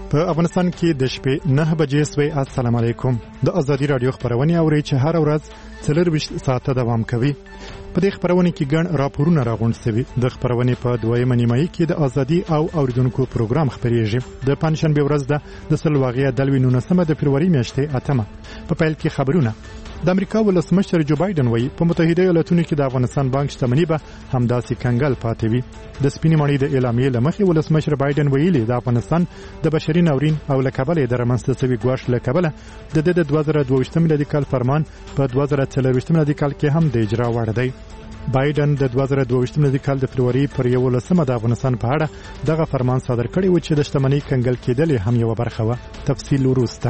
په افغانستان کې د شپې 9 بجې سوی. السلام علیکم. د ازادي رادیو خبرونه اوري چې هر ورځ 24 ساعته دوام کوي. په دې خبرونه کې ګڼ راپورونه راغونډ شوي. د خبرونه په دویمه نیمایي کې د ازادي او اوریدونکو پروګرام خبريږي. د پنځشنبه ورځ د سلواغیا د 19 د فبرवरी میاشتې 8 په پیل کې خبرونه. د امریکا ولسمشر جو بایدن وایي په متحده ایالاتونو کې د افغانستان بانک شتمنۍ به همداسې کنګل پاتې وي. د سپینې ماڼۍ د اعلامیې لمخې ولسمشر بایدن ویلي د افغانستان د بشري ناورین او له کبله د رامنځته شوي ګواښ له کبله د 2022 میلادي کال فرمان په 2024 میلادي کال کې هم د اجرا وړ دی. بایدن د 2022 میلادي کال د فبرवरी پر 11 د افغانستان په اړه دغه فرمان صادر کړی و چې د شتمنۍ کنګل کېدل هم یو برخه و. تفصیل وروسته.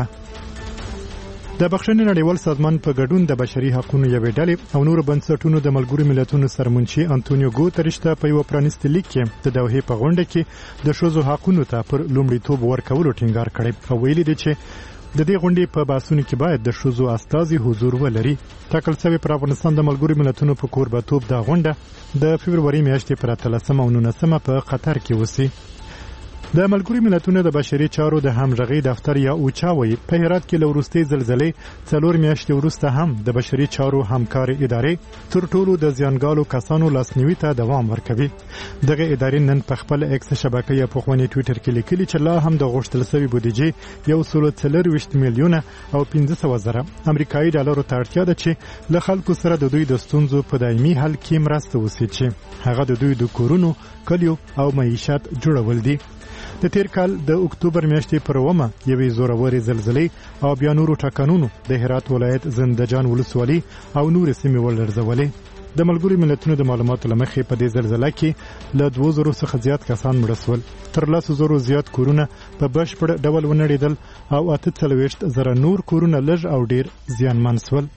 د بخښنې نړیوال سازمان په ګډون د بشري حقوقو یوې ډلې او نور بنسټونو د ملګرو ملتونو سرمنشي انټونیو ګوتریش ته په یو پرانیستي لیک کې د دوحې په غونډه کې د ښځو حقوقو ته پر لومړیتوب ورکولو ټینګار کړی او ویلي دی چې د دې غونډې په باسونو کې باید د ښځو استازي حضور ولري. ټاکل شوی پر افغانستان د ملګرو ملتونو په کوربه‌توب د غونډه د فبرवरी میاشتې پر 13 او 19 په قطر کې وسی. د ملګرو ملتونو د بشري چارو د همغږي دفتر یا اوچاوي په هرات کې لوروستي زلزلې 4 میاشتې وروسته هم د بشري چارو همکاري ادارې تر ټولو د زیانګالو کسانو لاسنیوي ته دوام ورکوي. دغه ادارې نن په خپل ایکس شبکې یا په خواني ټوئیټر کې لیکلي چې لا هم د غوښتل شوی بودیجې 140 میلیونه او 500,000 امریکایي ډالرو ته اړتیا ده چې له خلکو سره د دوی د ستونزو په دایمي حل کې مرسته وکړي چې هغه د دوی د کورونو، کلیو او معیشت جوړول دي. د تیر کال د اکتوبر میاشتې پر 1 یوې زورورې زلزلې او بیا نورو ټاکنونو د هرات ولایت زندجان ولسوالۍ او نور سیمې ولړزولې. د ملګرو ملتونو د معلوماتو لمخې په دې زلزلې کې له 2000 څخه زیات کسان مړه شول. تر 100,000 زیات کورونه په بشپړ ډول ونړېدل او 48,000 نور کورونه لږ او ډیر زیانمن شول.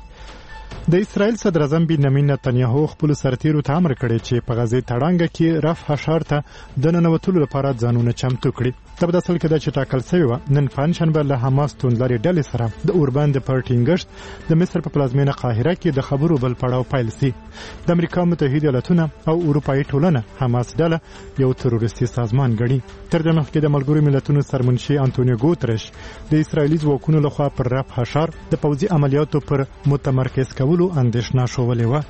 د اسرائیل صدر اعظم بنیامین نتنیاهو خپل سرتیرو ته امر کړی چې په غزې تړانګه کې رفح ښار ته د ننوتلو لپاره ځانونه چمتو کړي. تبدو اصل کې د چې ټاکل شوی و نن پنځشنبه له حماس توندلاري ډلې سره د اوربند پارټینګشت د مصر په پلازمینه قاهره کې د خبرو بل پړاو پیل سي. د امریکا متحده ایالاتونو او اروپאי ټولنه حماس ډله یو تروریستي سازمان ګڼي. تر دې مخکې د ملګرو ملتونو سرمنشي انټونیو ګوتریش د اسرایلی ځواکونو لخوا پر رفح ښار د پوځي عملیاتو پر متمرکز کولو اندېښنه شولې و.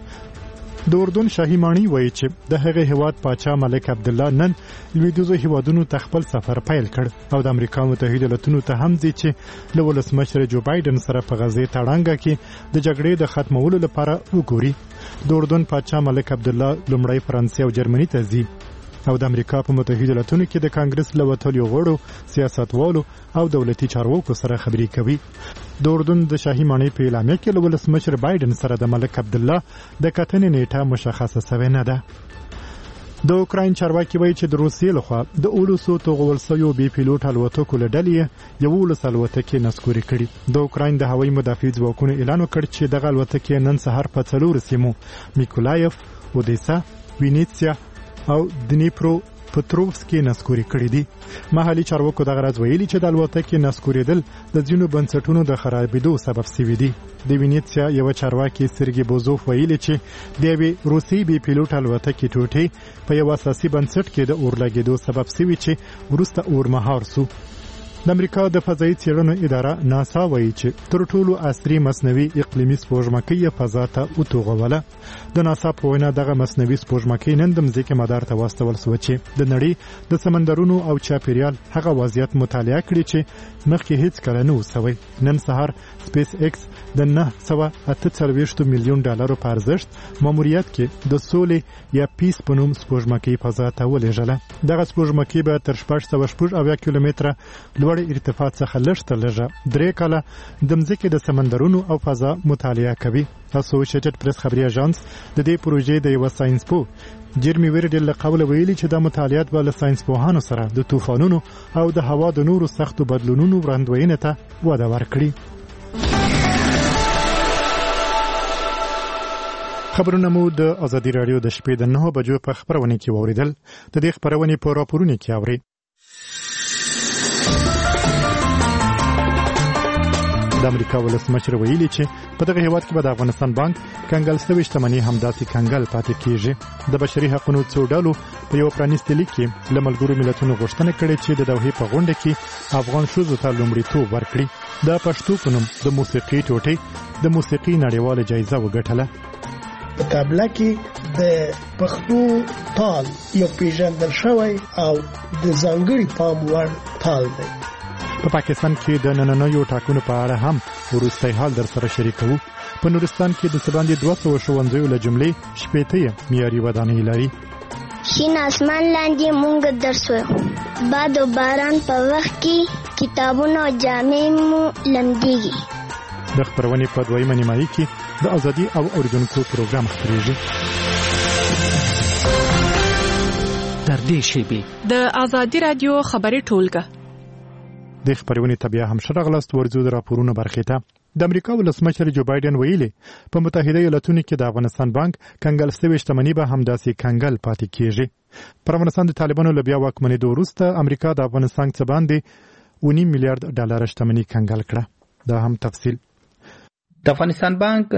د اردن شاهي ماڼۍ وایي چې د هغه هیواد پاچا ملک عبدالله نن لویدیځو هیوادونو ته خپل سفر پیل کړ او د امریکا متحده ایالاتونو ته هم ځي چې له ولسمشر جو بایدن سره په غزې تړانګه کې د جګړې د ختمولو لپاره وګوري. د اردن پاچا ملک عبدالله لومړی فرانسې او جرمني ته ځي او د امریکا په متحده ایالاتونو کې د کانګرس له وتلیو غړو، سیاستوالو او دولتي چارواکو سره خبرې کوي. د اردن د شاهي ماڼۍ په اعلامیه کې له ولسمشر بایدن سره د ملک عبدالله د کتنې نیټه مشخصه شوې نه ده. د اوکراین چارواکي وایي چې د روسیې لخوا د 200 توغول شویو بي پیلوټ الوتکو له ډلې 11 الوتکې نسکوري کړي. د اوکراین د هوایي مدافع ځواکونو اعلان وکړ چې دغه الوتکې نن سهار په 4 سیمو میکولایف، اودیسا، وینیتسیا او دنیپرو پټروفسکي نسکوري کړي دي. محلي چارواکو دغه راز ویلي چې د الوتکې نسکورېدل د ځینو بنسټونو د خرابېدو سبب شوی دی. د وینیتسیا یو چارواکي سرګي بوزوف ویلي چې د یوې روسي بي پیلوټ الوتکې ټوټې په یو اساسي بنسټ کې د اورلګېدو سبب شوی چې وروسته اورمهار شو. د امریکا د فضایي څېړنو اداره ناسا وایي چې تر ټولو عصري مصنوعي اقلیمي سپوږمکۍ فضا ته وتوغوله. د ناسا په وینا دغه مصنوعي سپوږمکۍ نن د ځمکې مدار ته واستول شوه چې د نړۍ د سمندرونو او چاپیریال هغه وضعیت مطالعه کړي چې مخکې هیڅ کله نه و شوی. نن سهار سپیس ایکس د 948 میلیون ډالرو په ارزښت ماموریت کې د سولې یا پیس په نوم سپوږمکۍ فضا ته ولېږله. دغه سپوږمکۍ به تر 670 کیلومتره لوړ ارتفاع څخه لږ تر لږه 3 کاله د ځمکې د سمندرونو او فضا مطالعه کوي. اسوسییټډ پریس خبري اژانس د دې پروژې د یو ساينس پوه جرمی ویرډل له قوله ویلي چې دا مطالعات به له ساينس پوهانو سره د طوفانونو او د هوا د نورو سختو بدلونونو وړاندوینې ته وده ورکړي. خبرونه مو د ازادي رادیو د شپې د 9 بجو په خبرونه کې ووریدل. د دې خبرونه په راپورونه کې اوري. د امریکا ولسمشر ویلي چې په دغه هیواد کې به د افغانستان بانک کنګل شوی شتمنۍ همداسې کنګل پاتې کیږي. د بشري حقوقو څو ډلو په یو پرانیستي لیک کې له ملګرو ملتونو غوښتنه کړې چې د دوحې په غونډه کې افغان ښځو ته لومړیتوب ورکړي. د پښتو په نوم د موسیقي ټوټې د موسیقي نړیواله جایزه وګټله. په طبله کې د پښتو تال یو پیژندل شوی او د ځانګړي پام وړ تال دی. په پاکستان کې د نننیو ټاکنو په اړه هم وروستی حال در سره شریکوو. په نورستان کې د سباندې 200 ښوونځیو له جملې 80 معیاري ودانۍ لري. شین اسمان لاندې مونږ درس وایو. باد او باران په وخت کې کتابونه او جامې مو لمدېږي. د خبرونې په دویمه نیمایي کې د ازادي او اوریدونکو پروګرام خپرېږي. تر دې شیبې د ازادي رادیو خبري ټولګه د خبرونې تبیا هم شرغلاست ورزو د راپورونو برخه ته. د امریکا ولسمشر جو بایدن ویلي په متحده ایالاتونو کې د افغانستان بانک کنګل شوی شتمنۍ به همداسې کنګل پاتې کیږي. پر افغانستان د طالبانو له بیا واکمنېدو وروسته امریکا د افغانستان څخه باندې 1.5 میلیارډ ډالر شتمنۍ کنګل کړه. دا هم تفصیل. د افغانستان بانک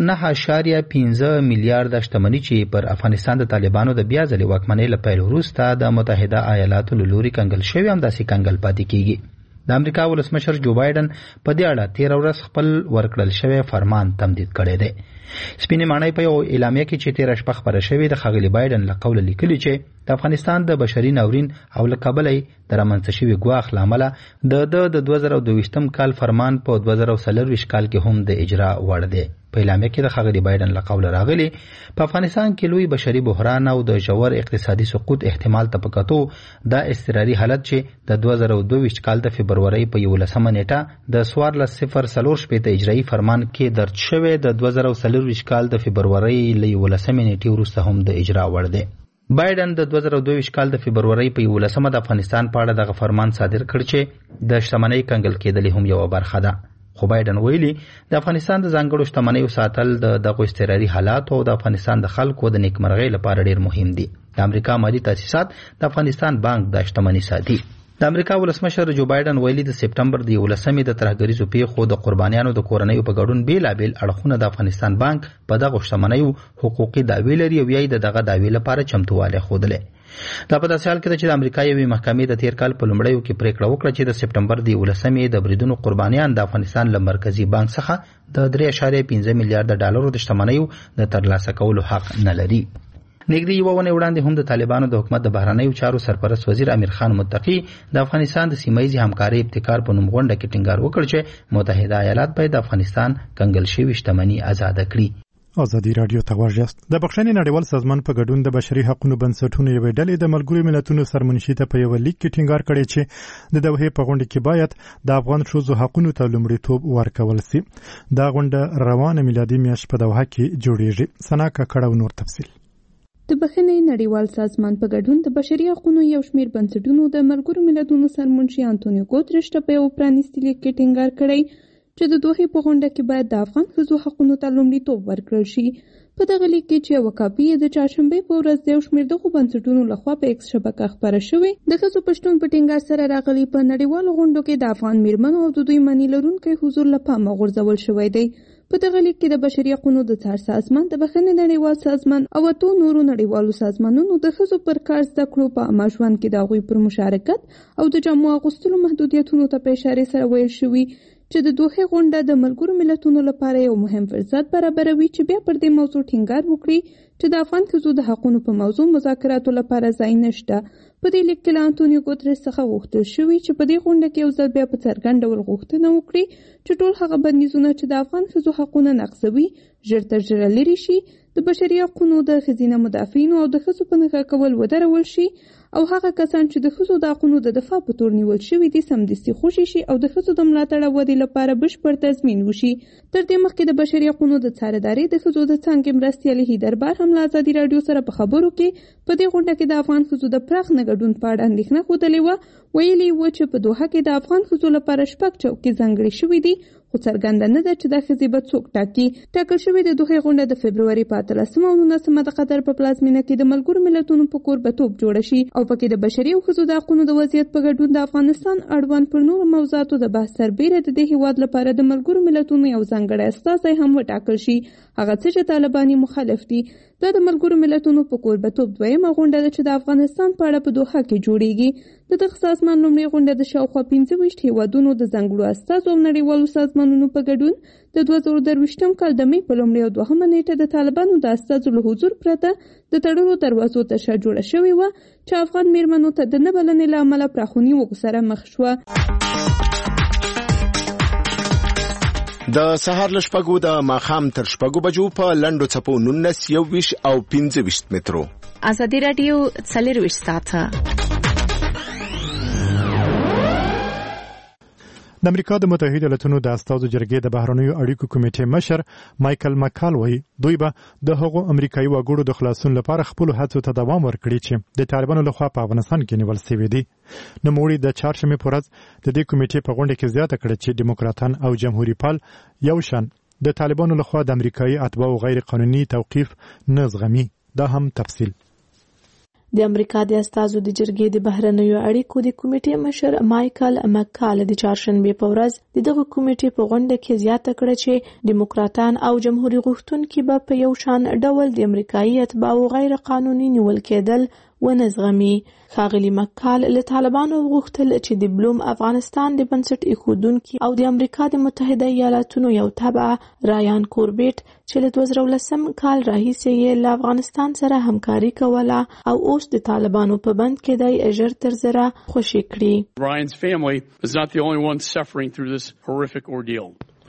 9.15 میلیارډ شتمنۍ چې پر افغانستان د طالبانو د بیا ځلې واکمنۍ له پیل وروسته د متحده ایالاتو له لوري کنګل شوی همداسې کنګل پاتې کیږي. د امریکا ولسمشر جو بایدن په دې اړه 13 ورځ خپل ورکړل شوی فرمان تمدید کړی دی. سپینې ماڼۍ په یو اعلامیه کې چې 13 شپه خبره شوې د ښاغلي بایدن له قوله لیکلي چې د افغانستان د بشري ناورین او له کبله د رامنځته شوي ګواښ له امله د 2022 کال فرمان په 2024 کال کې هم د اجرا وړ دی. په اعلامیه کې د ښاغلي بایدن له قوله راغلي په افغانستان کې لوی بشري بحران او د ژور اقتصادي سقوط احتمال ته په کتو دا اضطراري حالت چې د 2022 کال د فبرورۍ په 11 نیټه د 1404 اجرایي فرمان کې درج شوی د 2024 کال د فبرورۍ له 11 نیټې وروسته هم د اجرا وړ دی. بایدن د 2022 کال د فبرورۍ په 11 د افغانستان په اړه دغه فرمان صادر کړ چې د شتمنۍ کنګل کېدل هم یو برخه ده. خو بایدن ویلي د افغانستان د ځانګړو شتمنیو ساتل دغه اضطراري حالات او د افغانستان د خلکو د نیکمرغۍ لپاره ډیر مهم دي. د امریکا مالي تاسیسات د افغانستان بانک د شتمنۍ ساتي. د امریکا ولسمشر جو بایدن ویلي د سپټمبر د 11 د ترهګریزو پیښو د قربانیانو د کورنیو په ګډون بیلابیل اړخونه د افغانستان بانک په دغه شتمنیو حقوقي دعوی لري او یې دغه دعوی لپاره چمتوالی ښودلی. دا په داسې حال کې ده چې د امریکا یوې محکمې د تیر کال په لومړیو کې پریکړه وکړه چې د سپټمبر د 11 د بریدونو قربانیان د افغانستان له مرکزی بانک څخه د 3.15 میلیارډ ډالرو د شتمنیو د ترلاسه کولو حق نه لري. نږدې یوه ونې وړاندې هم د طالبانو د حکومت د بهرنیو چارو سرپرست وزیر امیر خان متقي د افغانستان د سیمه‌ییزې همکارۍ ابتکار په نوم غونډه کې ټینګار وکړ چې متحده ایالات باید د افغانستان کنګل شوې شتمنۍ آزاده کړي. ازادي رادیو ته ورجست. د بخښنې نړیوال سازمان په ګډون د بشري حقوقو بنسټونو یوې ډلې د ملګرو ملتونو سرمنشي ته په یو لیک کې ټینګار کړی چې د دوحې په غونډه کې باید د افغان ښځو حقوقو ته لومړیتوب ورکول شي. دا غونډه روانه میلادي میاشت په دوحه کې جوړیږي. سنا کاکړه نور تفصیل. د بخښنې نړیوال سازمان په ګډون د بشري حقوقو یو شمېر بنسټونو د ملګرو ملتونو سرمنشي انټونیو ګوتریش ته په یو پرانیستي لیک کې ټینګار کړی چې د دوحې په غونډه کې باید د افغان ښځو حقوقو ته لومړیتوب ورکړل شي. په دغه لیک کې چې یوه کاپي د چهارشنبې په ورځ د یو شمېر دغو بنسټونو لخوا په ایکس شبکه خپره شوې د ښځو په شتون په ټینګار سره راغلي په نړیوالو غونډو کې د افغان میرمنو او د دوی منی لرونکي حضور له پامه غورځول شوی دی. په دغه لیک کې د بشري حقوقو د څار سازمان د بخښنې نړیوال سازمان او اتو نورو نړیوالو سازمانونو د ښځو پر کار زده کړو په عامه ژوند کې د هغوی پر مشارکت او د جامو اغوستلو محدودیتونو ته په اشارې سره ویل شوي چې د دوحې غونډه د ملګرو ملتونو لپاره یو مهم فرصت برابروي چې بیا پر دې موضوع ټینګار وکړي چې د افغان ښځو د حقوقو په موضوع مذاکراتو لپاره ځای نشته. په دې لیک کې له انټونیو ګوتریش څخه غوښتل شوي چې په دې غونډه کې یو ځل بیا په څرګند ډول غوښتنه وکړي چې ټول هغه بندیزونه چې د افغان ښځو حقونه نقضوي ژر تر ژره لرې شي، د بشري حقوقو د ښځینه مدافعینو او د ښځو په نښه کول ودرول شي او هغه کسان چې د ښځو د حقوقو د دفاع په تور نیول شوي دي سمدستي خوشي شي او د ښځو د ملاتړ او ودې لپاره بشپړ تضمین وشي. تر دې مخکې د بشري حقوقو د څارندارۍ د ښځو د څانګې مرستیالې هیدربار هم له ازادي راډیو سره په خبرو کې په دې غونډه کې د افغان ښځو د پراخ نه ګډون په اړه اندېښنه ښودلې وه. ویلي و چې په دوحه کې د افغان ښځو لپاره 6 چوکۍ ځانګړې شوې دي، خو څرګنده نه ده چې دا ښځې به څوک ټاکي. ټاکل شوې د دوحې غونډه د فبروري په 18 او 19 د قطر په پلازمینه کې د ملګرو ملتونو په کوربهتوب جوړه شي او پکې د بشري او ښځو د حقوقو د وضعیت په ګډون د افغانستان اړوند پر نورو موضوعاتو د بحث سربیره د دې هیواد لپاره د ملګرو ملتونو یو ځانګړی استازی هم وټاکل شي. هغه څه چې طالبان مخالف دي. دا د ملګرو ملتونو په کوربهتوب دویمه غونډه ده چې د افغانستان په اړه په دوحه کې جوړیږي. د دغه سازمان لومړۍ غونډه د شاوخوا 25 هیوادونو د ځانګړو استازو او نړیوالو سازمانونو په ګډون د 2023 کال د مې په لومړۍ او دوهمه نیټه د طالبانو د استازو له حضور پرته د تړلو دروازو تر شا جوړه شوې وه چې افغان میرمنو ته د نه بلنې له امله پراخونیوکو سره مخ شوه. د سهار له شپږو د ماښام تر شپږو بجو په لنډو څپو 19 21 او 25 مترو. ازادي راډیو 24 ساعته. د امریکا د متحده ایالاتونو د استازو جرګې د بهرنیو اړیکو کمیټې مشر مایکل مکال وایي دوی به د هغو امریکایي وګړو د خلاصون لپاره خپل هڅو ته دوام ورکړي چې د طالبانو لخوا په افغانستان کې نیول شوي دي. نوموړي د چهارشنبې په ورځ د دې کمیټې په غونډه کې زیاته کړه چې دیموکراتان او جمهوریت پال یو شان د طالبانو لخوا د امریکایي اتباعو غیر قانوني توقیف نه زغمي. دا هم تفصیل. د امریکا د استازو د جرګې د بهرنیو اړیکو د کمیټې مشر مایکل مکال د چهارشنبې په ورځ دغه کمیټې په غونډه کې زیاته کړه چې دیموکراتان او جمهوریت غوښتونکي به په یو شان ډول د امریکایي اتباعو غیر قانوني نیول کېدل ونزغمي. ښاغلي مکال له طالبانو غوښتل چې د بلوم افغانستان د بنسټ ایښودونکي او د امریکا د متحده ایالاتونو یو تبع رایان کوربیټ چې له 2010 کال راهیسې یې له افغانستان سره همکاري کوله او اوس د طالبانو په بند کې دی ژر تر ژره خوشي کړي. Ryan's family is not the only one suffering through this horrific ordeal.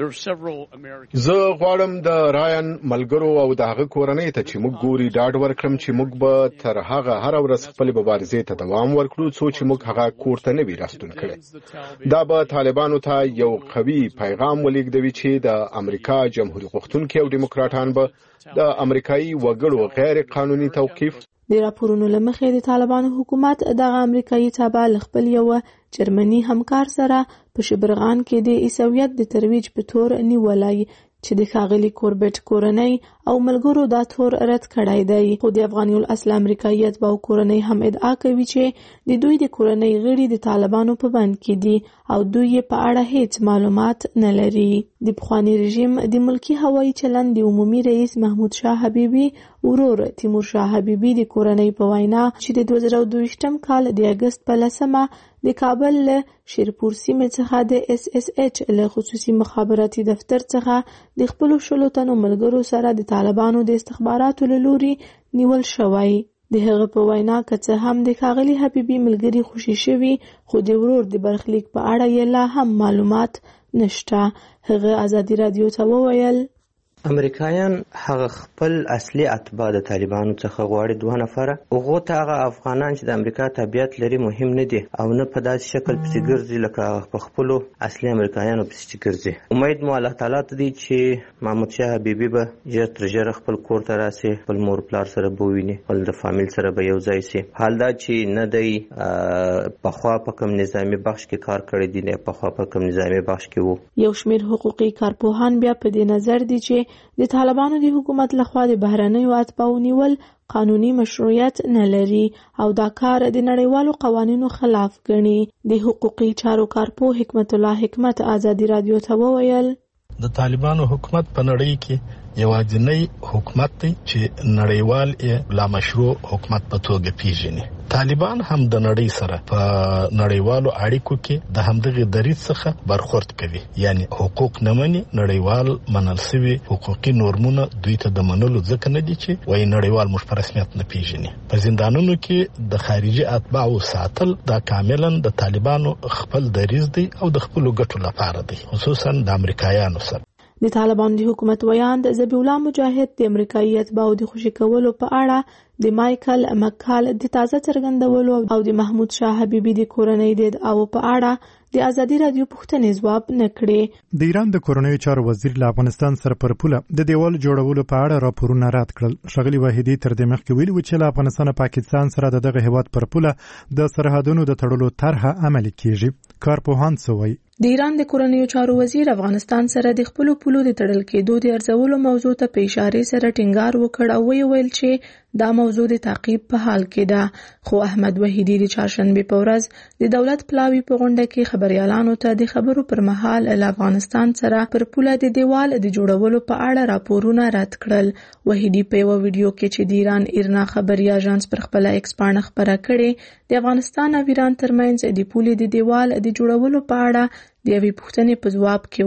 زه غواړم د راین ملګرو او د هغه کورنۍ ته چې موږ ګوري ډاډ ورکړم چې موږ به تر هغه هر ورځ خپل مبارزې ته دوام ورکړو څو چې موږ هغه کور ته نه وي راستون کړي. دا به طالبانو ته یو قوي پیغام ولېږدوي چې د امریکا جمهوریت غوښتونکي او دیموکراتان به د امریکایي وګړو غیر قانوني توقیف. د راپورونو له مخې د طالبانو حکومت دغه امریکایي تابع خپل یو جرمني همکار سره په شبرغان کې د عیسویت د ترویج په تور نیولای چې د ښاغلي کوربیټ کورنۍ او ملګرو دا تور رد کړی دی. خو د افغاني الاصل امریکایي اتباعو کورنۍ هم ادعا کوي چې د دوی د کورنۍ غړي د طالبانو په بند کې دي او دوی په اړه هیڅ معلومات نه لري. د پخوانی رژیم د ملکی هوایي چلند د عمومي رئیس محمود شاه حبیبي ورور تیمور شاه حبیبي د کورنۍ په وینا چې د 2022 کال د اگست په 10 د کابل له شیرپور سیمې څخه د SSH له خصوصي مخابراتي دفتر څخه د خپل شلو تنو ملګرو سره د طالبانو د استخباراتو له لوري نیول شوی. د هغه په وینا که څه هم د ښاغلي حبیبي ملګري خوشي شوي خو د ورور د برخلیک په اړه یې لا هم معلومات نشته. هغه ازادي رادیو ته وویل امریکایان هغه خپل اصلي اتباع د طالبانو څخه غواړي 2 نفره هغه ته هغه افغانان چې د امریکا تابعیت لري مهم نه دي او نه په داسې شکل پسې ګرځي لکه په خپل اصلي امریکایانو پسې ګرځي. امید مو الله تعالی ته دی چې محمود شاه حبیبي به ژر تر ژره خپل کور ته راسي خپل مور پلار سره بوویني خپل د فامیل سره به یو ځای شي. حال دا چې نه دی په خوا په کوم نظامی بخش کې کار کړی دی نه په خوا په کوم نظامی بخش کې وو. یو شمېر حقوقي کارپوهان بیا په دې نظر دي چې د طالبانو د حکومت لخوا د بهرنیو اتباعو نیول قانوني مشروعیت نه لري او دا کار د نړیوالو قوانینو خلاف ګڼي. د حقوقي چارو کارپوه حکمت الله حکمت ازادي رادیو ته وویل د طالبانو حکومت په نړۍ کې یوازینی حکومت دی چې نړیوال لا مشروع حکومت په توګه پیژني. طالبان هم د نړۍ سره په نړیوالو اړیکو کې د همدغه دریځ څخه برخورد کوي، یعنی حقوق نه مني، نړیوال منل شوي حقوقي نورمونه دوی ته د منلو ځکه نه دي چې وایي نړیوال موږ په رسمیت نه پیژني. په زندانونو کې د خارجي اتباعو ساتل دا کاملا د طالبانو خپل دریځ دی او د خپل ګټو لپاره دی، خصوصا د امریکایانو سره. د طالبان د حکومت ویاند ذبیح الله مجاهد د امریکایي اتباعو د خوشي کولو په اړه د مایکل مکال د تازه څرګندولو او د محمود شاه حبیبي د کورنۍ د ادعاو په اړه د ازادي رادیو پوښتنې ځواب نه کړې. د ایران د کورنیو چارو وزیر له افغانستان سره پر پوله د دیوال جوړولو په اړه راپورونه رد کړل. ښاغلي واحدي تر دې مخکې ویلي و چې له افغانستان او پاکستان سره دغه هیواد پر پوله د سرحدونو د تړلو طرحه عملي کیږي. کارپوهان څه وایي؟ د ایران د کورنیو چارو وزیر افغانستان سره د خپل پولو د تړل کېدو د ارزولو موضوع ته په اشاره سره ټینګار وکړ او ویل چې دا موضوع د تعقیب په حال کې ده. خو احمد وحیدی د چهارشنبه په ورځ د دولت پلاوی په غونډه کې خبريالانو ته د خبرو پر مهال له افغانستان سره پر پوله د دیوال د جوړولو په اړه راپورونه رد کړل. وحیدی په یو ویډیو کې چې د ایران ایرنا خبري اژانس پر خپل ایکس باندې خبره کړې د افغانستان او ایران ترمنځ د پولې د دیوال د جوړولو په اړه د یوې پوښتنې په ځواب کې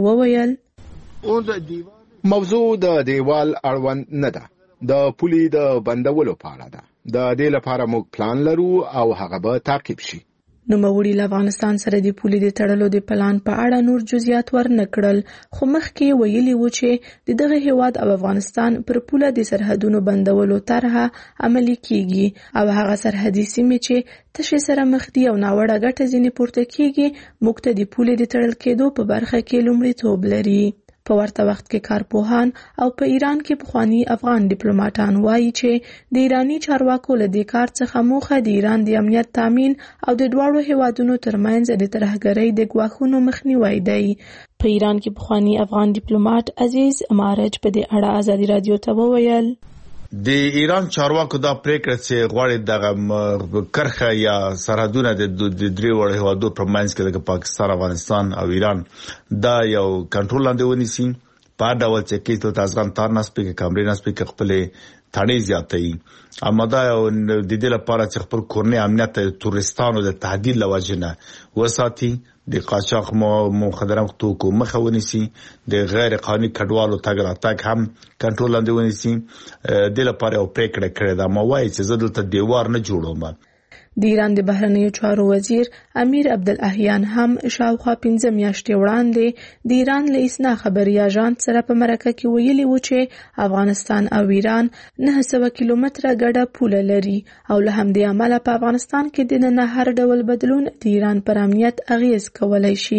وویل موضوع د دیوال اړوند نه ده، د پولې د بندولو په اړه ده. د دې لپاره موږ پلان لرو او هغه به تعقیب شي. نوموړي له افغانستان سره د پولې د تړلو د پلان په اړه نور جزئیات ورنه کړل، خو مخکې ویلي و چې دغه هیواد او افغانستان پر پوله د سرحدونو بندولو طرحه عملي کیږي او هغه سرحدي سیمې چې تشې سره مخ دي او ناوړه ګټه ځینې پورته کیږي موږ ته د پولې د تړل کېدو په برخه کې لومړیتوب لري. په ورته وخت کې کارپوهان او په ایران کې پخوانی افغان ډیپلوماټان وایي چې د ایرانی چارواکو له دې کار څخه موخه د ایران د امنیت تامین او د دواړو هیوادونو ترمنځ د ترهګرۍ د ګواښونو مخنیوی دی. په ایران کې پخوانی افغان ډیپلوماټ عزیز مارج په دې اړه ازادي رادیو ته وویل د ایران چارواکو دا پریکړه چې غواړي دغه کرخه یا سرحدونه د درې وړ هیوادو پر منځ کې د پاکستان، افغانستان او ایران دا یو کنټرول لاندې ونیسي په ډول چې کیسه د افغان تارناس په کامریناس په خپل تړي زیاتې اما دا د دې لپاره چې خپل کورنۍ امنیت تورستانو د تهدید لوجنه وساتي د قاچاق مخدرات توکو مخه ونیسي د غیر قانوني کډوالو تګ راتګ هم کنټرول لاندې ونیسي د لپاره او پریکړه کړې ده. ما وایي چې زه دلته دیوار نه جوړوم. د ایران د بهرنیو چارو وزیر امیر عبدالاحیان هم شاوخوا 15 میاشتې وړاندې د ایران له اسنا خبري اژانس سره په مرکه کې ویلي و چې افغانستان او ایران 900 کیلومتره ګډه پوله لري او له همدې امله په افغانستان کې د نه هر ډول بدلون د ایران پر امنیت اغیز کولای شي.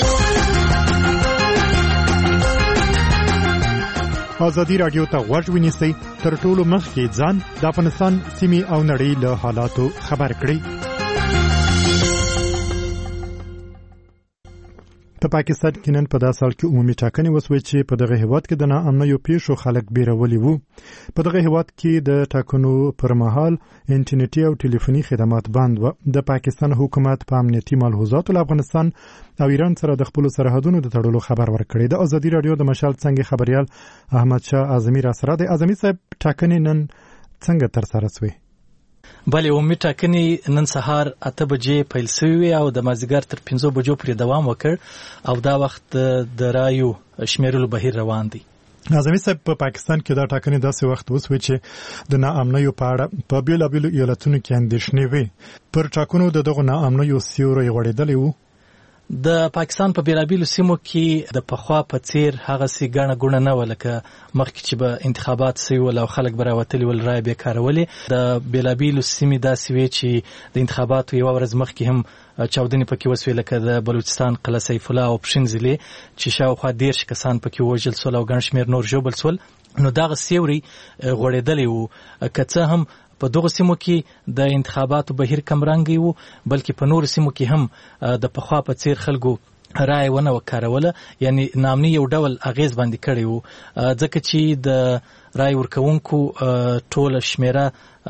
ازادي رادیو ته غوږ ونیسئ، تر ټولو مخکې ځان د افغانستان سیمې او نړۍ له حالاتو خبر کړئ. په پاکستان کې نن په داسې حال کې عمومي ټاکنې وسوې چې په دغه هیواد کې د ناامنیو پیښو خلک بیرولي وو. په دغه هیواد کې د ټاکنو پر مهال انټرنیټي او ټلیفوني خدمات بند و. د پاکستان حکومت په امنیتي ملحوظاتو له افغانستان او ایران سره د خپل سرحدونو د تړلو خبر ورکړی. د ازادي رادیو د مشال څنګه خبريال احمد شاه اعظمي را سره د اعظمي صاحب ټاکنې نن څنګه تر سره شوې؟ بله عمومي ټاکنې نن سهار 8 بجې پیل شوې او د مازدیګر تر 5 بجو پورې دوام وکړ او دا وخت د رایو شمیرلو بهیر روان دی. اعظمي صاحب په پاکستان کې دا ټاکنې داسې وخت وسوې چې د ناامنیو په اړه په بیلابیلو ایالتونو کې اندېښنې وې. پر ټاکنو دغه ناامنیو سیوری غوړېدلی وو. د پاکستان په بیلابیلو سیمو کې د پخوا په څیر هغه سي ګڼه ګوڼه نه ولکه مخکې چې به انتخابات سوي ول او خلک به راوتلي ول رای به کارولې. د بیلابیلو سیمې داسې وې چې د انتخاباتو یوه ورځ مخکې هم چاودنې پکې وسوې لکه د بلوچستان قلعه سیف الله او پښینځلې چې شاوخوا 10 کسان پکې وژل سول او ګڼ شمېر نور ژوبل سول. نو دغه سیوري غوړېدلی وو که څه هم په دغه سیمو کې د انتخاباتو بهیر کم رنګي وو بلکې په نور سیمو کې هم د پخوا په څیر خلکو رای ونه وکاروله، یعنی نامني یو ډول اغیز باندې کړی وو ځکه چې د رای ورکوونکو ټوله شمیره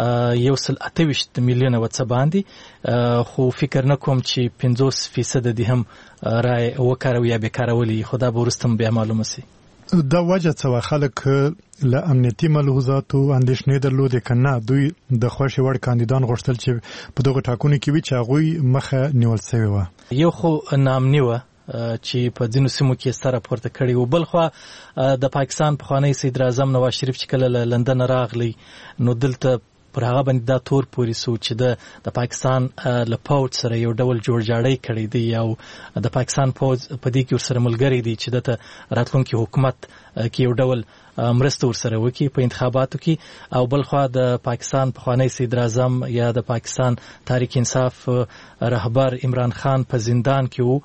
128 میلیونه وڅ باندې، خو فکر نه کوم چې 50% دې هم رای وکاروي یا به کارولي، خو دا به وروسته بیا معلومه سي. دا وجه څه خلک له امنیتي ملحوظاتو اندېښنې درلودې که نه دوی د خوښې وړ کاندیدان غوښتل چې په دغه ټاکنو کې وي چې هغوی مخه نیول سوې وه؟ یو خو ناامني وه چې په ځینو سیمو کې سره پورته کړي وو، بل خو د پاکستان پخوانی صدر اعظم نواز شریف چې کله له لندن راغلی نو دلته پر هغه باندې دا تور پورې سو چې د پاکستان له پوځ سره یو ډول جوړجاړی کړی دی او د پاکستان پوځ په دې کې ورسره ملګری دی چې دته راتلونکي حکومت کې یو ډول مرسته ورسره وکړي په انتخاباتو کې. او بل خو د پاکستان پخوانی صدر اعظم یا د پاکستان تحریک انصاف رهبر عمران خان په زندان کې وو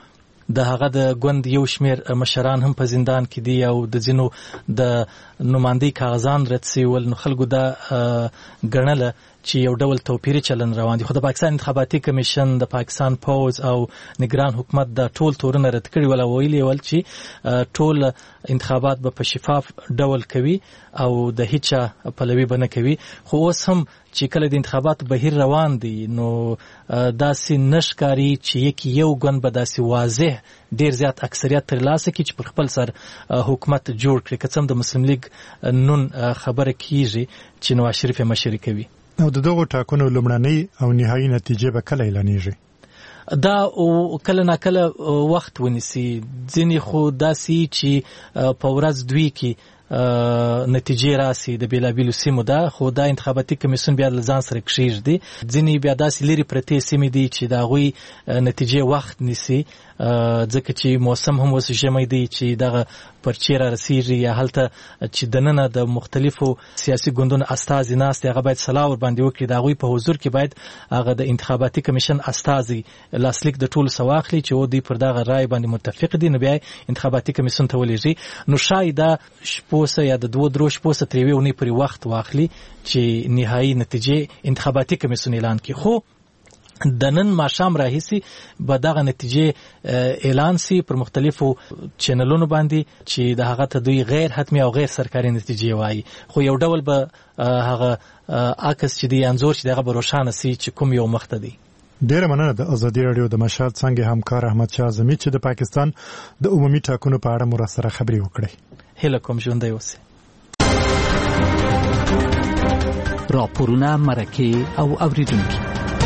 د هغه د ګوند یو شمیر مشران هم په زندان کې دي او د ځینو د نمائندګۍ کاغذان رد شوي ول، نو خلکو دا ګڼله چې یو ډول توپیري چلن روان دي. خو د پاکستان انتخاباتي کمیشن، د پاکستان پوز او نگران حکومت د ټول تورونه رد کړي ول او ویلي ول چې ټول انتخابات به په شفاف ډول کوي او د هیڅ پلوي به نه کوي. خو اوس هم چې کله د انتخاباتو بهیر روان دي نو داسې نشکاري چې یو ګوند به داسې واضح ډیر زیات اکثریت ترلاسه کړي چې پر خپل سر حکومت جوړ کړي، که څه هم د مسلم لیگ نون خبره کیږي چې نواز شریف یې مشري کوي. او د دغو ټاکنو لومړنۍ او نهایي نتیجې به کله اعلانېږي؟ دا او کله ناکله وخت ونیسي، ځینې خو داسې چې په ورځ دوی کې نتیجې راسي د بیلابیلو سیمو ده، خو دا انتخاباتي کمیسیون بیا له ځان سره کښېږدي. ځینې بیا داسې لرې پرتې سیمې دي چې د هغوی نتیجې وخت نیسي، ځکه چې موسم هم اوس ژمی دی چې دغه پرچې را رسیږي، یا هلته چې دننه د مختلفو سیاسي ګوندونو استازي ناست دي هغه باید سلا ورباندې وکړي، د هغوی په حضور کې باید هغه د انتخاباتي کمیشن استازي لاسلیک د ټولو څه واخلي چې دوی پر دغه رای باندې متفق دي، نو بیا انتخاباتي کمیسیون ته ولېږي. نو شاید دا شپوسه یا د 2-3 شپوسه تر یوې اونۍ پورې وخت واخلي چې نهایي نتیجې انتخاباتي کمیسیون اعلان کړي. خو د نن ماښام راهیسي به دغه نتیجې اعلان سي پر مختلفو چینلونو باندې چې د هغه ته دوی غیر حتمی او غیر سرکاري نتیجې وایي، خو یو ډول به هغه عکس چې دی انځور چې دغه به روښانه سي چې کوم یو مخ ته دی. ډیره مننه د ازادي رادیو د مشهد څنګه همکار احمد شاه اعظمي چې د پاکستان د عمومي ټاکنو په اړه مو سره خبرې وکړې. هیله کوم ژوندی اوسئ. راپورونه، مرکې او اوریدونکي.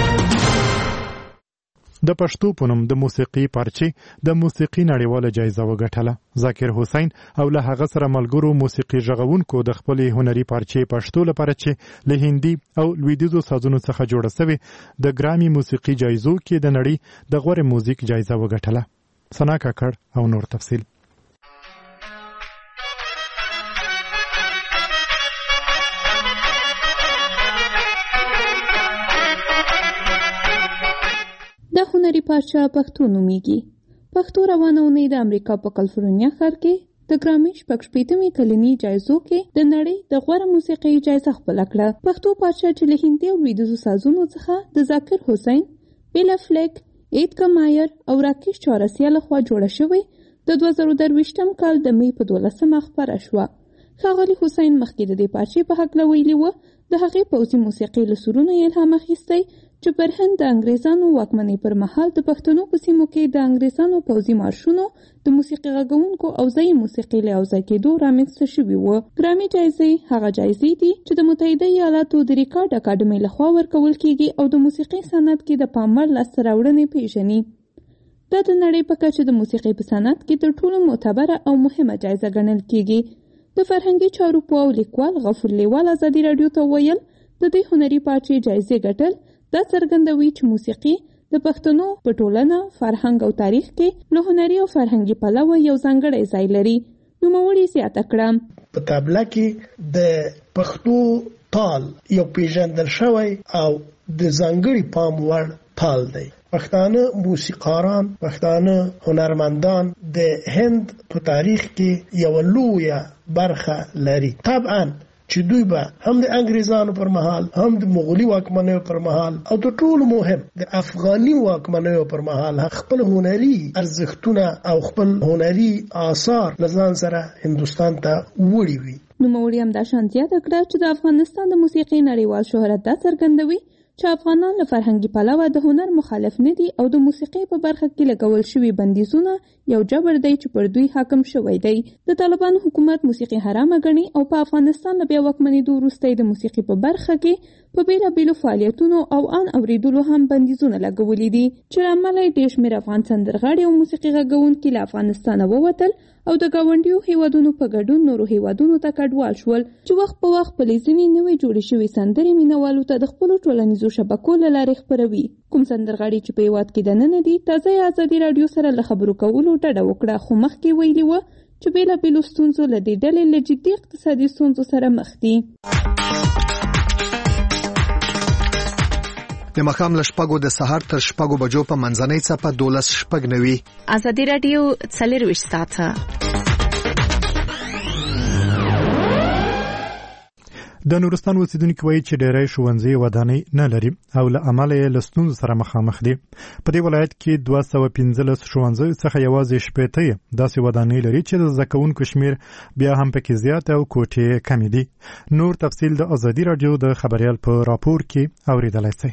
د پښتو په نوم د موسیقي پارچې د موسیقي نړیواله جایزه وګټله. ذاکر حسین او له هغه سره ملګرو موسیقي ژغونکو د خپلې هنري پارچې پښتو لپاره چې له هندي او لویدیځو سازونو څخه جوړه شوې د ګرامي موسیقي جایزو کې د نړۍ د غوره موزیک جایزه وګټله. ثنا کاکړ او نور تفصیل. د هنري پارچه پښتو نومیږي. پښتو روانه اونۍ د امریکا په کالیفورنیا ښار کې د ګرامي 86مې کلني جایزو کې د نړۍ د غوره موسیقي جایزه خپله کړه. پښتو پارچه چې له هندي او لویدیځو سازونو څخه د ذاکر حسین، بیلا فلیک، ایدګا مایر او راکیش چورسیا لخوا جوړه شوې د 2023م کال د مې په 12مه خپره شوه. ښاغلي حسین مخکې د دې پارچې په هکله ویلي و د هغې پوځي موسیقي له سرونو یې الهام اخیستی چې پر هند د انګریزانو واکمنۍ پر مهال د پښتنو په سیمو کې د انګریزانو پوځي مارشونو د موسیقي غږونکو او ځایي موسیقي له یوځای کېدو رامنځته شوي وو. ګرامي جایزې هغه جایزې دي چې د متحده ایالاتو د ریکارډ اکاډمۍ لخوا ورکول کیږي او د موسیقي صنعت کې د پام وړ لاسته راوړنې پیژني. دا د نړۍ په کچه د موسیقي په صنعت کې تر ټولو معتبره او مهمه جایزه ګڼل کیږي. د فرهنګي چارو پوه او لیکوال غفور لیوال ازادي رادیو ته ویل د دې هنري پارچې جایزې ګټل دا څرګندوي چې موسیقي د پښتنو په ټولنه، فرهنګ او تاریخ کې له هنري او فرهنګي پلوه یو ځانګړی ځای لري. نوموړي زیاته کړه په طبله کې د پښتو تال یو پیژندل شوی او د ځانګړي پام وړ تال دی. پښتانه موسیقاران، پښتانه هنرمندان د هند په تاریخ کې یو لویه برخه لري. طبعا چې دوی به هم د انګریزانو پر مهال، هم د مغولي واکمنیو پر مهال او د ټولو مهم د افغاني واکمنیو پر مهال خپل هنري ارزښتونه او خپل هنري آثار لزان سره هندستان ته وړي وي. نوموړي هم دا شان زیاته کړه چې د افغانستان د موسیقي نړیوال شهرت دا څرګندوي چې افغانان له فرهنګي پلوه د هنر مخالف نه دي او د موسیقي په برخه کې لګول شوي بندیزونه یو جبر دی چې پر دوی حاکم شوی دی. د طالبانو حکومت موسیقي حرامه ګڼي او په افغانستان له بیا واکمنېدو وروسته د موسیقي په برخه کې په بیلابیلو فعالیتونو او ان اوریدلو هم بندیزونه لګولي دي چې له امله یې ډېر شمېر افغان سندرغاړي او موسیقي غږونکي له افغانستانه ووتل او د ګاونډیو هیوادونو په ګډون نورو هیوادونو ته کډوال شول چې وخت په وخت خپلې ځینې نوې جوړې شوې سندرې مینوالو ته د خپلو ټولنیزو شبکو له لارې خپروي. کوم سندرغاړي چې په هیواد کې دننه دي تازه ازادي رادیو سره له خبرو کولو ډډه وکړه، خو مخکې ویلي وه چې بېلابېلو ستونزو له دې ډلې له جدي اقتصادي ستونزو سره مخ دي. د مخام ل شپږو د سهار تر شپږو بجو په منځنۍ صفه 12:09. ازادي رادیو 24 ساعته. د نورستان اوسیدونکو وایي چې ډېری ښوونځي ودانۍ نه لري او له امله یې له ستونزو سره مخامخ دي. په دې ولایت کې 215 ښوونځي څخه یوازې 80 داسې ودانۍ لري چې د زده کوونکو شمېر بیا هم پکې زیات او کوټې کمې دي. نور تفصیل د ازادي رادیو د خبريال په راپور کې اوریدلای شئ.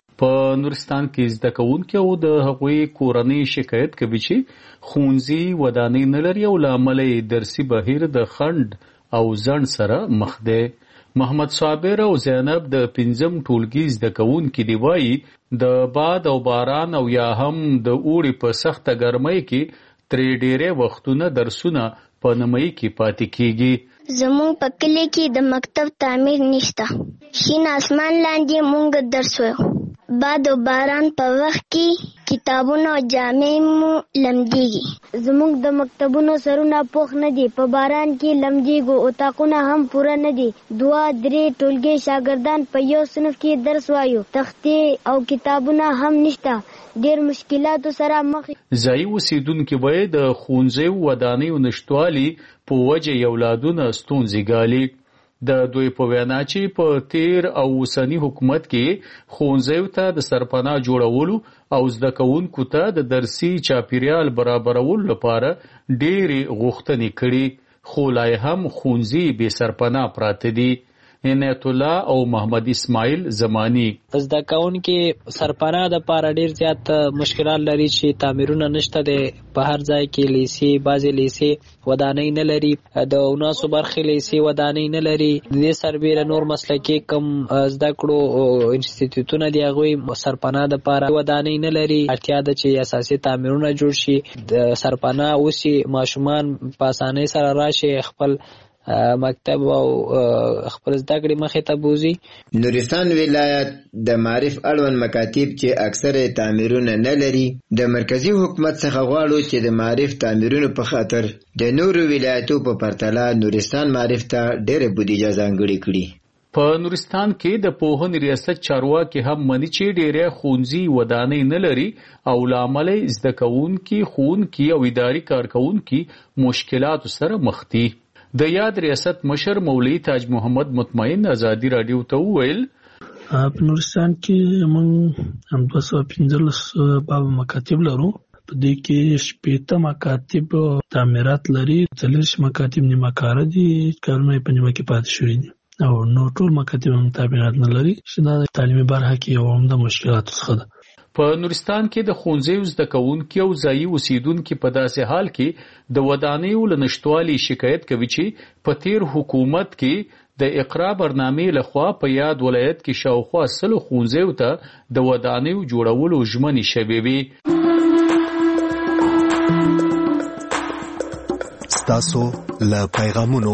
په نورستان کې زده کوونکو او د هغوی کورنۍ شکایت کوي چې ښوونځي ودانۍ نه لري او له امله یې درسي بهیر د خند او ځنډ سره مخ دی. محمد صابر او زینب د 5م ټولګي زده کوونکي دی وایي د باد او باران او یا هم د اوړي په سخته ګرمۍ کې ترې ډېرې وختونه درسونه په نمۍ کې پاتې کیږي. زموږ په کلی کې د مکتب تعمیر نشته. شین اسمان لاندې مونږ درس وایو. باد او باران په وخت کې کتابونه او جامې مو لمدېږي. زموږ د مکتبونو سرونه پوخ نه دي. په باران کې لمدېږو. اتاقونه هم پوره نه دي. 2-3 ټولګي شاګردان په یو صنف کې درس وایو. تختې او کتابونه هم نشته. ډېر مشکلاتو سره مخ. ځایي اوسیدونکي وایي د ښوونځیو ودانیو نشتوالي په وجه یې اولادونه ستونزې ګالي. د دوی په وینا چې په تیر او اوسنی حکومت کې ښوونځیو ته د سرپناه جوړولو او زده کوونکو ته د درسي چاپیریال برابرولو لپاره ډېرې غوښتنې کړي، خو لا هم ښوونځي بې سرپناه پراته دي. عنایت الله او محمد اسماعیل زمانی زده کوونکي سرپناه د پاره ډیر زیات مشکلات لري چې تعمیرونه نشته دي. په هر ځای کې لیسې بعضې لیسې ودانۍ نه لري. د 19 برخې لیسې ودانۍ نه لري. د دې سربیره نور مسلکي کم زده کړو انسټیټیوټونه دي هغوی سرپناه د پاره ودانۍ نه لري. اړتیا ده چې اساسي تعمیرونه جوړ شي. د سرپناه اوسي ماشومان په اسانۍ سره راشي خپل مکتب او خپل زده کړې مخې ته بوزي. نورستان ولایت د معرف اړوند مکاتب چې اکثره تعمیرونه نه لري. د مرکزی حکومت څخه غواړو چې د معرف تعمیرونو په خاطر د نورو ولایتو په پرتله نورستان معرف ته ډېره بودیجه ځانګړې کړي. په نورستان کې د پوهنې ریاست چارواکي هم مني چې ډېری ښوونځي ودانۍ نه لري او له امله زده کوونکي، ښوونکي او اداري کارکوونکي مشکلاتو سره مخ دي. د یاد ریاست مشر مولوي تاج محمد مطمئن ازادي رادیو ته وویل په نورستان کې موږ هم 215 باب مکاتب لرو. په دې کې 80 مکاتب تعمیرات لري. 40 مکاتب نیمه کاره دي، کارونه په نیمه کې پاتې شوي دي او نو ټول مکاتب هم تعمیرات نه لري چې دا د تعلیمي برخه کې یو عمده مشکلات څخه ده. په نورستان کې د ښوونځیو زده کوونکي او ځایي اوسیدونکي په داسې حال کې د ودانیو له نشتوالي شکایت کوي چې په تیر حکومت کې د اقرا برنامې لخوا په یاد ولایت کې شاوخوا 100 ښوونځیو ته د ودانیو جوړولو ژمنې شوې وې. ستاسو له پیغامونو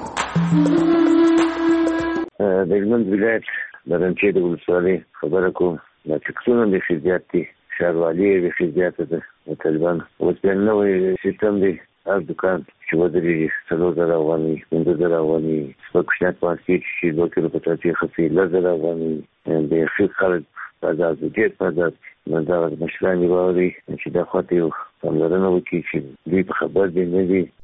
د هلمند ولایت د رنچې د ولسوالۍ خبره کوم. دا ټکسونه بیخي زیات دي. ښاروالي یې بیخي زیاته ده د طالبانو. اوس بیا نوی سیستم دی. هر دوکان چې ودرېږي 4,000 افغانۍ، 15,000 افغانۍ. سپک کوچنیان په مارکېټ چې 2 کیلو په ټاټې خرڅوي 10,000 افغانۍ. بیخي خلک په ازاد ډېر په ازاد. نو دغه مشران یې واوري چې دا خواته یو پاملرنه وکړي چې دوی په خبر دي نه دي.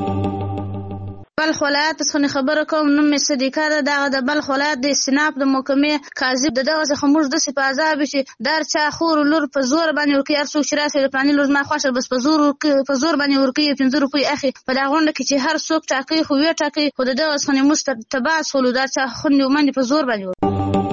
بلخ ولایت څخه خبره کوم. نوم مې صدیقه ده. دغه د بلخ ولایت د استناف د محکمې قاضي دغه څخه موږ داسې په عذاب چې در چا خور لور په زور باندې ورکوي. هر څوک چې راسي د فلاني لور ما خوښه بس په زور باندې ورکوي. 15 روپۍ اخلي. په دغه غونډه کې چې هر څوک ټاکي خو وی ټاکي خو دغه څخه موږ تبع شولو. دا چا خوندې ومنډي په زور باندې.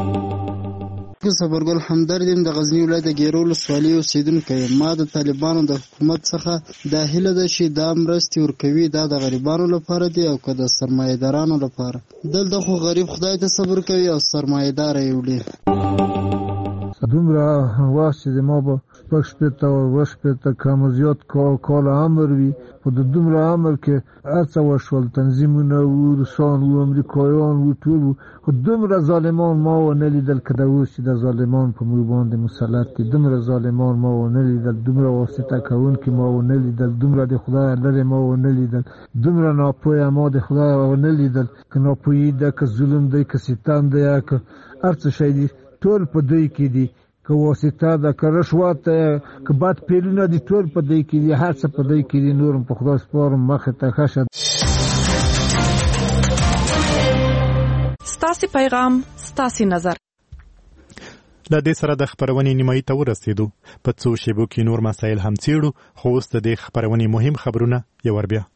صبرګل همدرد د غزنی ولایت د ګیرو ولسوالۍ اوسیدونکی. ما د طالبانو د حکومت څخه دا هیله ده چې دا مرستې ورکوي دا د غریبانو لپاره دي او که د سرمایه‌دارانو لپاره. دلته خو غریب خدای ته صبر کوي او سرمایه‌دار یې وړي. دومره وخت چې ما به شپږ شپېته اوه شپېته کم زیات کاله عمر وي، خو د دومره عمر کې هڅه وشول، تنظیمونه وو، روسان وو، امریکایان وو، ټول وو، خو دومره ظالمان ما ونه لیدل که د اوس چې د ظالمان په موږ باندې مسلط دي. دومره ظالمان ما ونه لیدل، دومره واسطه کوونکي ما ونه لیدل، دومره د خدای لرې ما ونه لیدل، دومره ناپوهه ما د خدای ونه لیدل. که ناپوهي ده، که ظلم دی، که ستم دی، که هر څه شی دی، ټول په دوی کې دي، که واسطه ده که رشوت که بد پیلونه دي ټول په دوی کې دي، هر څه په دوی کې دي. نورم په خدای سپارم مخې ته ښه شه. ستاسې پیغام ستاسې نظر. له دې سره د خبرونې نیمایي ته ورسېدو. په څو شیبو کې نور مسایل هم څېړو، خو اوس د دې خبرونې مهم خبرونه یو ور بیا.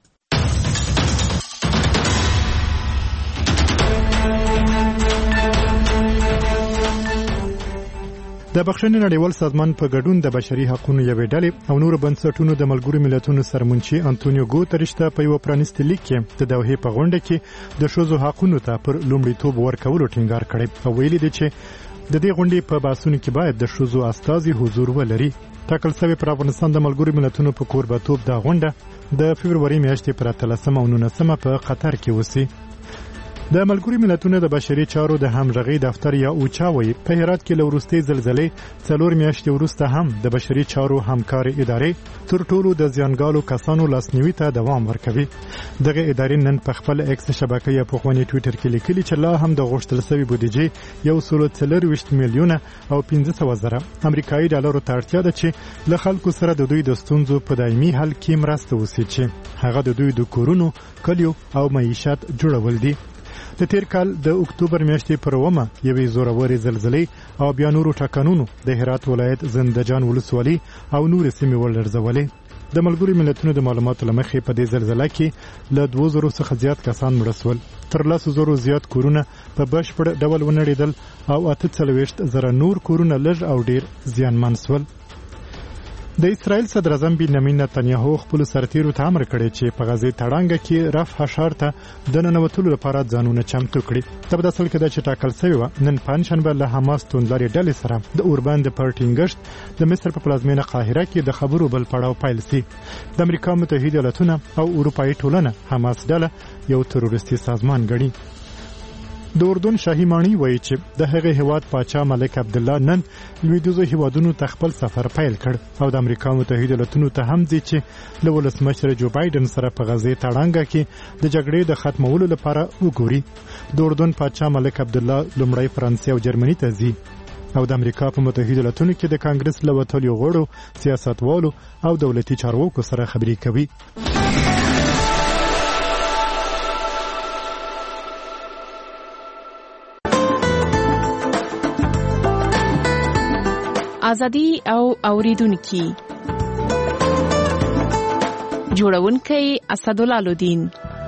د بخښنې نړیوال سازمان په ګډون د بشري حقوقو یوې ډلې او نورو بنسټونو د ملګرو ملتونو سرمنشي انټونیو ګوتریش ته په یو پرانیستي لیک کې د دوحې په غونډه کې د ښځو حقوقو ته پر لومړیتوب ورکولو ټینګار کړی او ویلي دی چې د دې غونډې په بحثونو کې باید د ښځو استازي حضور ولري. ټاکل شوی پر افغانستان د ملګرو ملتونو په کوربهتوب دا غونډه د فبروري میاشتې پر 13 او 19 په قطر کې وسی. د ملګرو ملتونو د بشري چارو د همغږي دفتر یا اوچاوي په هرات کې لوروستي زلزلې 4 میاشتې وروسته هم د بشري چارو همکاري ادارې تر ټولو د زیانګالو کسانو لاسنیوي ته دوام ورکوي. دغه ادارې نن په خپل ایکس شبکې په خواني ټوئیټر کې لیکلي چې لا هم د غوښتل شوی بودیجه 140 میلیونه او 500 زره امریکایي ډالرو ته اړتیا ده چې له خلکو سره د دوی د ستونزو په دایمي حل کې مرسته وکړي چې هغه د دوی د کورونو، کلیو او معیشت جوړول دي. د تیر کال د اکتوبر میاشتې پر 1 یوې زورورې زلزلې او بیا نورو ټکانونو د هرات ولایت زندجان ولسوالي او نور سیمې ولړزولې. د ملګرو ملتونو د معلوماتو لمخې په دې زلزلې کې له 2000 څخه زیات کسان مړه شول، تر 100 زیات کورونه په بشپړ ډول ونړېدل او 48,000 نور کورونه لږ او ډیر زیانمن شول. د اسرائیل صدر اعظم بنیامین نتنیاهو خپل سرتیرو ته امر کړی چې په غزې تړانګه کې رفح ښار ته د ننوتلو لپاره ځانونه چمتو کړي. په اصل کې د چټاکل سوي و نن پنځشنبه له حماس توندلاري ډلې سره د اوربان د پارټینګشت د مصر په پلازمینه قاهره کې د خبرو بل پړاو پیل شي. د امریکا متحده ایالاتونه او اروپאי ټولنه حماس ډله یو تروریستي سازمان ګڼي. د اردن شاهي ماڼۍ وایي چې د هغې هیواد پاچا ملک عبدالله نن لویدیځو هیوادونو ته خپل سفر پیل کړ او د امریکا متحده ایالاتونو ته هم ځي چې له ولسمشر جو بایدن سره په غزې تړانګه کې د جګړې د ختمولو لپاره وګوري. د اردن پاچا ملک عبدالله لومړی فرانسې او جرمني ته ځي او د امریکا په متحده ایالاتونو کې د کانګرس له وتلیو غړو، سیاستوالو او دولتي چارواکو سره خبرې کوي. ازادي او اوریدونکو جوړونکي اسدالله لودین.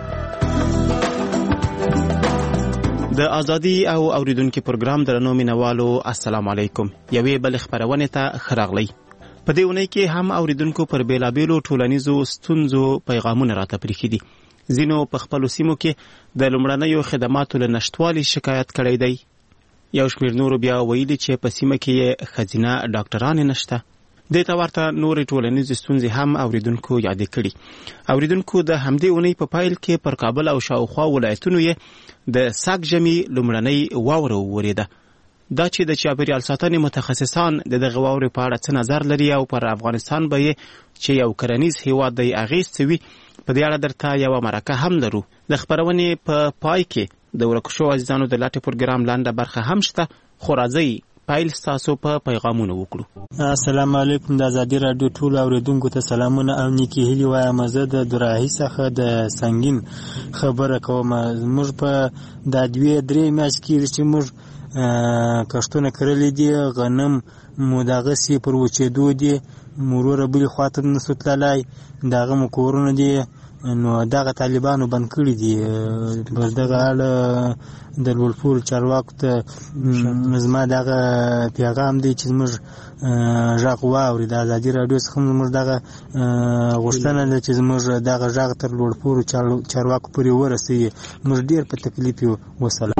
د ازادي او اوریدونکو پروګرام درنو مینوالو السلام علیکم. یوې بل خبرونه ته خراغلی. په دې ونې کې هم اوریدونکو پر بیلابیلو ټولنیزو ستونزو پیغامونه راته پریخي دي. ځینو په خپل سیمو کې د لومړنیو خدماتو له نشټوالي شکایت کړی دی. یو شمېر نورو بیا ویلي چې په سیمه کې ښځینه ډاکټران نشته. دې ته ورته نورې ټولنیزې ستونزې هم اوریدونکو یادې کړي. اوریدونکو د همدې اونۍ په پایل کې پر کابل او شاوخوا ولایتونو یې د سږ ژمي لومړنۍ واوره وورېده. دا چې د چاپیریال ساتنې متخصصان د دغه واورې په اړه څه نظر لري او پر افغانستان به یې چې یو کرنیز هیواد دی اغېز څه وي، په دې اړه درته یوه مرکه هم لرو. د خپرونې په پای کې د ورکو شو عزیزانو د لاټې پروګرام لنډه برخه هم شته، خو راځئ پیل ستاسو په پیغامونو وکړو. السلام علیکم. د ازادي راډیو ټول اوریدونکو ته سلامونه او نیکی هیلې وایم. زه د دراهي څخه د سنگین خبره کوم. موږ په د 2-3 میاشتې کې چې موږ کښتونه کرلې دي، غنم مو دغه سی پر وچېدو دي، مرور بل خاطر نسو تلای دغه مو کورونه دي، نو دغه طالبانو بند کړی دي. بس دغه اړه د لوړپوړ چارواکو ته زما دغه پیغام دی چې موږ غږ واوري. د ازادي راډیو څخه موږ دغه غوښتنه ده چې موږ دغه غږ تر لوړپوړ چارواکو پورې ورسوي. موږ ډیر په تکلیف یو. وسلام.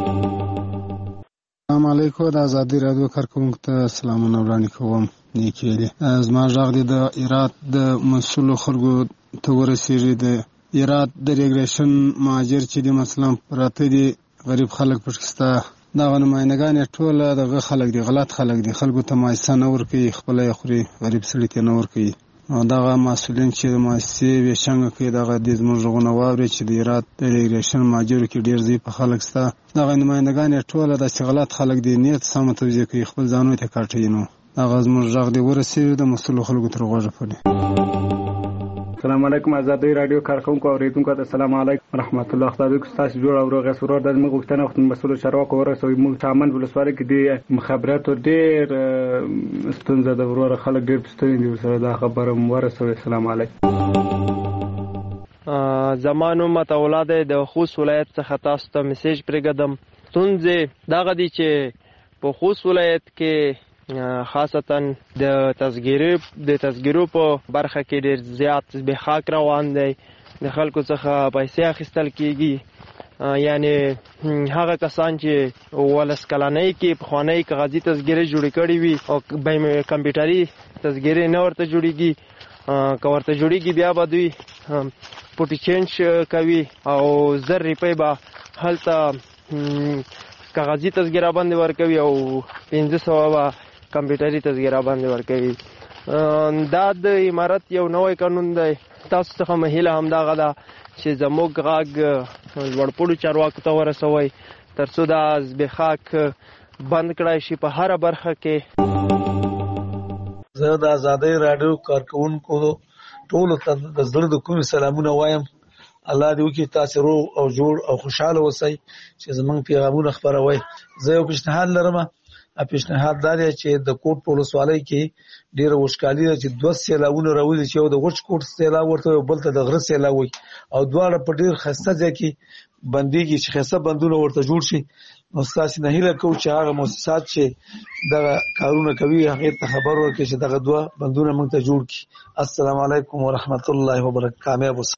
السلام علیکم. د ازادي راډیو کارکونکو ته سلامونه وړاندې کوم. نیکی دی. زما غږ دی د ایرات د مسؤلو خلکو ته ورسیږي. د ایرات د ریګریشن مهاجر چې د مثلا پراته دي، غریب خلک پکښتا دغه نماینګان ټول دغه خلک دي، غلط خلک دي، خلکو ته مایسه نه ورکوي، خپله یې خوري، غریب سړي ته نه ورکوي. دغه مسؤلین چې د مؤسسې ویشنګ کوي دغه د زموږ غوونه واوري چې د هرات د ریګریشن ماجور کې ډیر ضعیف خلک شته دغه نمائندګان ټول د غلط خلک دي نیت سم توجیه کوي خپل ځانو ته کاټي نو دغه زموږ غږ دی ورسېږي د مسؤل خلکو تر غوږه پورې. السلام علیکم آزادی رادیو کارکونکو اوریدونکو ته السلام علیکم رحمت الله خدای دې تاسو جوړ او روغ سرور د موږ غوښتنه وخت مسؤل چارواکو ورسوي موږ چامن ولسوالۍ کې د مخابراتو ډیر ستونزه د ورور خلک ډیر ستونزې دي سره دا خبره ورسوي. السلام علیکم. زمانو متولاد د خوست ولایت څخه تاسو ته میسج پرېږدم. ستونزې دغه دي چې په خوست ولایت کې خاصتا د تذکیرو په برخه کې ډیر زیات زبېښاک روان دی. د خلکو څخه پیسې اخیستل کیږي، یعنی هغه کسان چې ولس کلنۍ کې پخوانۍ کاغذي تذکیرې جوړې کړې وي او کمپیوټري تذکیرې نه ورته جوړېږي، که ورته جوړېږي بیا به دوی پوټي چینج کوي او 1000 روپۍ به هلته کاغذي تذکیره باندې ورکوي او 500 به کمپیوټري تذکیره باندې ورکوي. دا د امارت یو نوی قانون دی. تاسو څخه مهیله همدغه ده چې زموږ غږ لوړپوړو چارواکو ته ورسوئ تر څو دا زبېښاک بند کړای شي په هره برخه کې. زه د آزادۍ راډیو کارکونکو ټولو ته د زړه د کومې سلامونه وایم. الله دې وکړي تاسو روغ او جوړ او خوشحاله اوسئ چې زموږ پیغامونه خپروئ. زه یو پیشنهاد لرم. پیشنهاد دا دی چې د کوټ په ولسوالۍ کې ډېره وچکالي ده چې 2 سیلابونه راوځي چې یو د وچ کوټ سیلاب ورته وي بل ته د غره سیلاب وي او دواړه په ډېر ښایسته ځای کې بندېږي چې ښایسته بندونه ورته جوړ شي. نو ستاسې نه هیله کوو چې هغه مؤسسات چې دغه کارونه کوي هغې ته خبر ورکړي چې دغه 2 بندونه موږ ته جوړ کړي. السلام علیکم ورحمت الله وبرکاته. کامیاب اوسئ.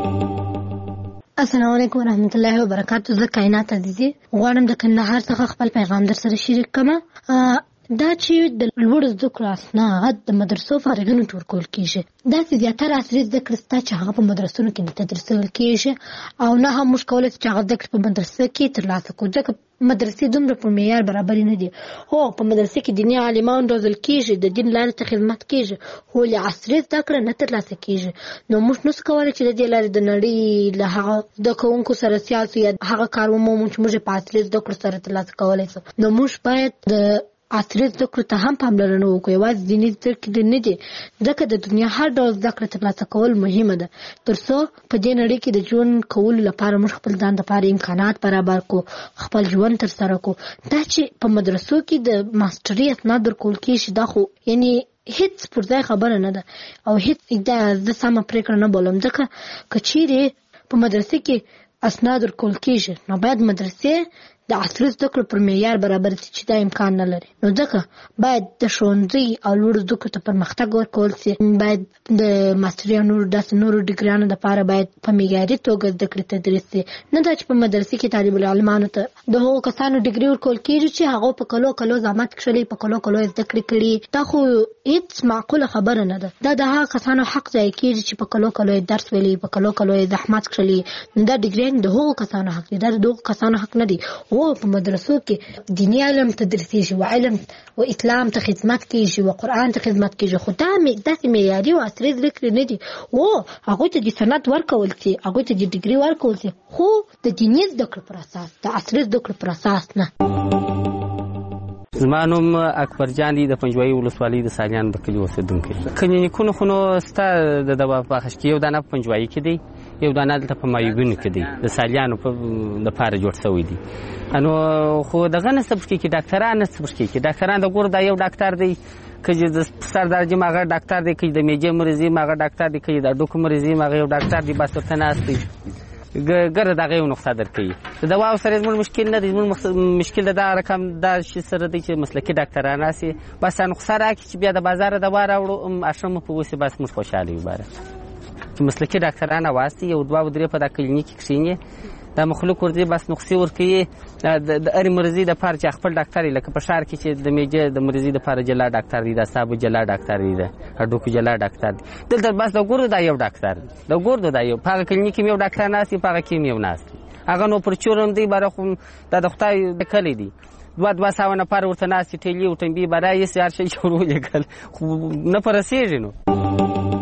السلام علیکم ورحمت الله وبرکاته. زه کائنات عزیزي غواړم د کندهار څخه خپل پیغام در سره شریک کړم. دا چې د لوړو زده کړو اسناد د مدرسو فارغینو ټورکول کیږي. داسې زیاتره عصري زده کړې شته چې هغه په مدرسونو کې نه تدریسول کیږي او نه هم موږ کولی چې هغه زده کړې په مدرسه کې ترلاسه کړو ځکه مدرسې دومره په معیار برابرې نه دي. هو په مدرسې کې دیني عالمان روزل کیږي، د دین لارې ته خدمت کیږي، خو له عصري زده کړې نه ترلاسه کیږي. نو موږ نشو کولی چې د دې لارې د نړۍ له هغه زده کوونکو سره سیال شو یا هغه کار ومومو چې موږ په عصري زده کړو سره ترلاسه کولی شو. نو موږ باید د عصري زده کړو ته هم پاملرنه وکړو. یوازې دیني زده کړې نه دي ځکه د دنیا هر ډول زده کړه ترلاسه کول مهمه ده تر څو په دې نړۍ کې د ژوند کولو لپاره موږ خپل ځان لپاره امکانات برابر کړو، خپل ژوند ترسره کړو. دا چې په مدرسو کې د ماستري اسناد ورکول کېږي دا خو یعنی هیڅ پر ځای خبره نه ده او هیڅ دا زه سمه پرېکړه نه بولم ځکه که چیرې په مدرسې کې اسناد ورکول کېږي نو باید مدرسې د عصري زده کړو پر معیار برابر شي چې دا امکان نه لري. نو ځکه باید د ښوونځي او لوړو زده کړو ته پرمختګ ورکول شي. باید د ماستري او داسې نورو ډیګریانو دپاره باید په معیاري توګه زده کړې تدریس شي. نه دا چې په مدرسې کې طالب العلمانو ته د هغو کسانو ډیګري ورکول کېږي چې هغو په کلو زحمت کښلي په کلو زده کړې کړي. دا خو هېڅ معقوله خبره نه ده. دا د هغه کسانو حق ضایع کېږي چې په کلو درس ویلي، په کلو زحمت کښلي. دا ډیګریان د هغو کسانو حق دی، دا د هغو کسانو حق نه دی. او په مدرسو کې دیني علم تدریسېږي و علم و اسلام ته خدمت کېږي و قرآن ته خدمت کېږي، خو دا داسې معیاري او عصري زده کړې نه دي. او هغوی ته د سند ورکول شي، هغوی ته د ډیګري ورکول شي، خو د دیني زده کړو پر اساس، د عصري زده کړو پر اساس نه. زما نوم اکبر جان دی، د پنجوایي ولسوالۍ د سالیان د کلي اوسېدونکی. کلینیکونه خو نو شته د دوا پاخش کې، یو دانه په پنجوایي کې دی، یو دانه دلته په مایوګونو کې دی، د سالیانو لپاره جوړ شوی دی. نو خو دغه نه صبر کېږي، ډاکټران نه صبر کېږي. ډاکټران د ګور دا یو ډاکټر دی، که د سر درجه هغه ډاکټر دی، که د میجې مریض هغه ډاکټر دی، که د ډوکو مریض هغه یو ډاکټر دی، بس ورته ناست دی ګره دغه یو نقطه درکوي. د دواو سره زموږ مشکل نه دی، زموږ مشکل د دا رقم دا شي سره دی چې مسلکي ډاکټران راسي بس نقصه راکړي چې بیا د بازار دوا راوړو اشرم په وسې بس موږ خوشحاله یو باره چې مسلکي ډاکټران واستي یو دوه درې په دا کلینیک کښینې دا مخلوق ورته بس نقصې ورکوي د هرې مرضي دپاره چې خپل ډاکټر یې لکه په ښار کې چې د میجې د مرضي دپاره جلا ډاکټر دی، د اعصابو جلا ډاکټر دی، د هډوکو جلا ډاکټر دی. دلته بس د ګردو دا یو ډاکټر دی، د ګردو دا یو په هغه کلینیک کې یو ډاکټر ناست دی، په هغه کې یو ناست دی. هغه نو پرچور هم دی باره خو دا د خدای کلی دی، 200 نفر ورته ناست ټیلي او ټمبي برای هر شي جوړ ولیکل خو نه پرسیږي. نو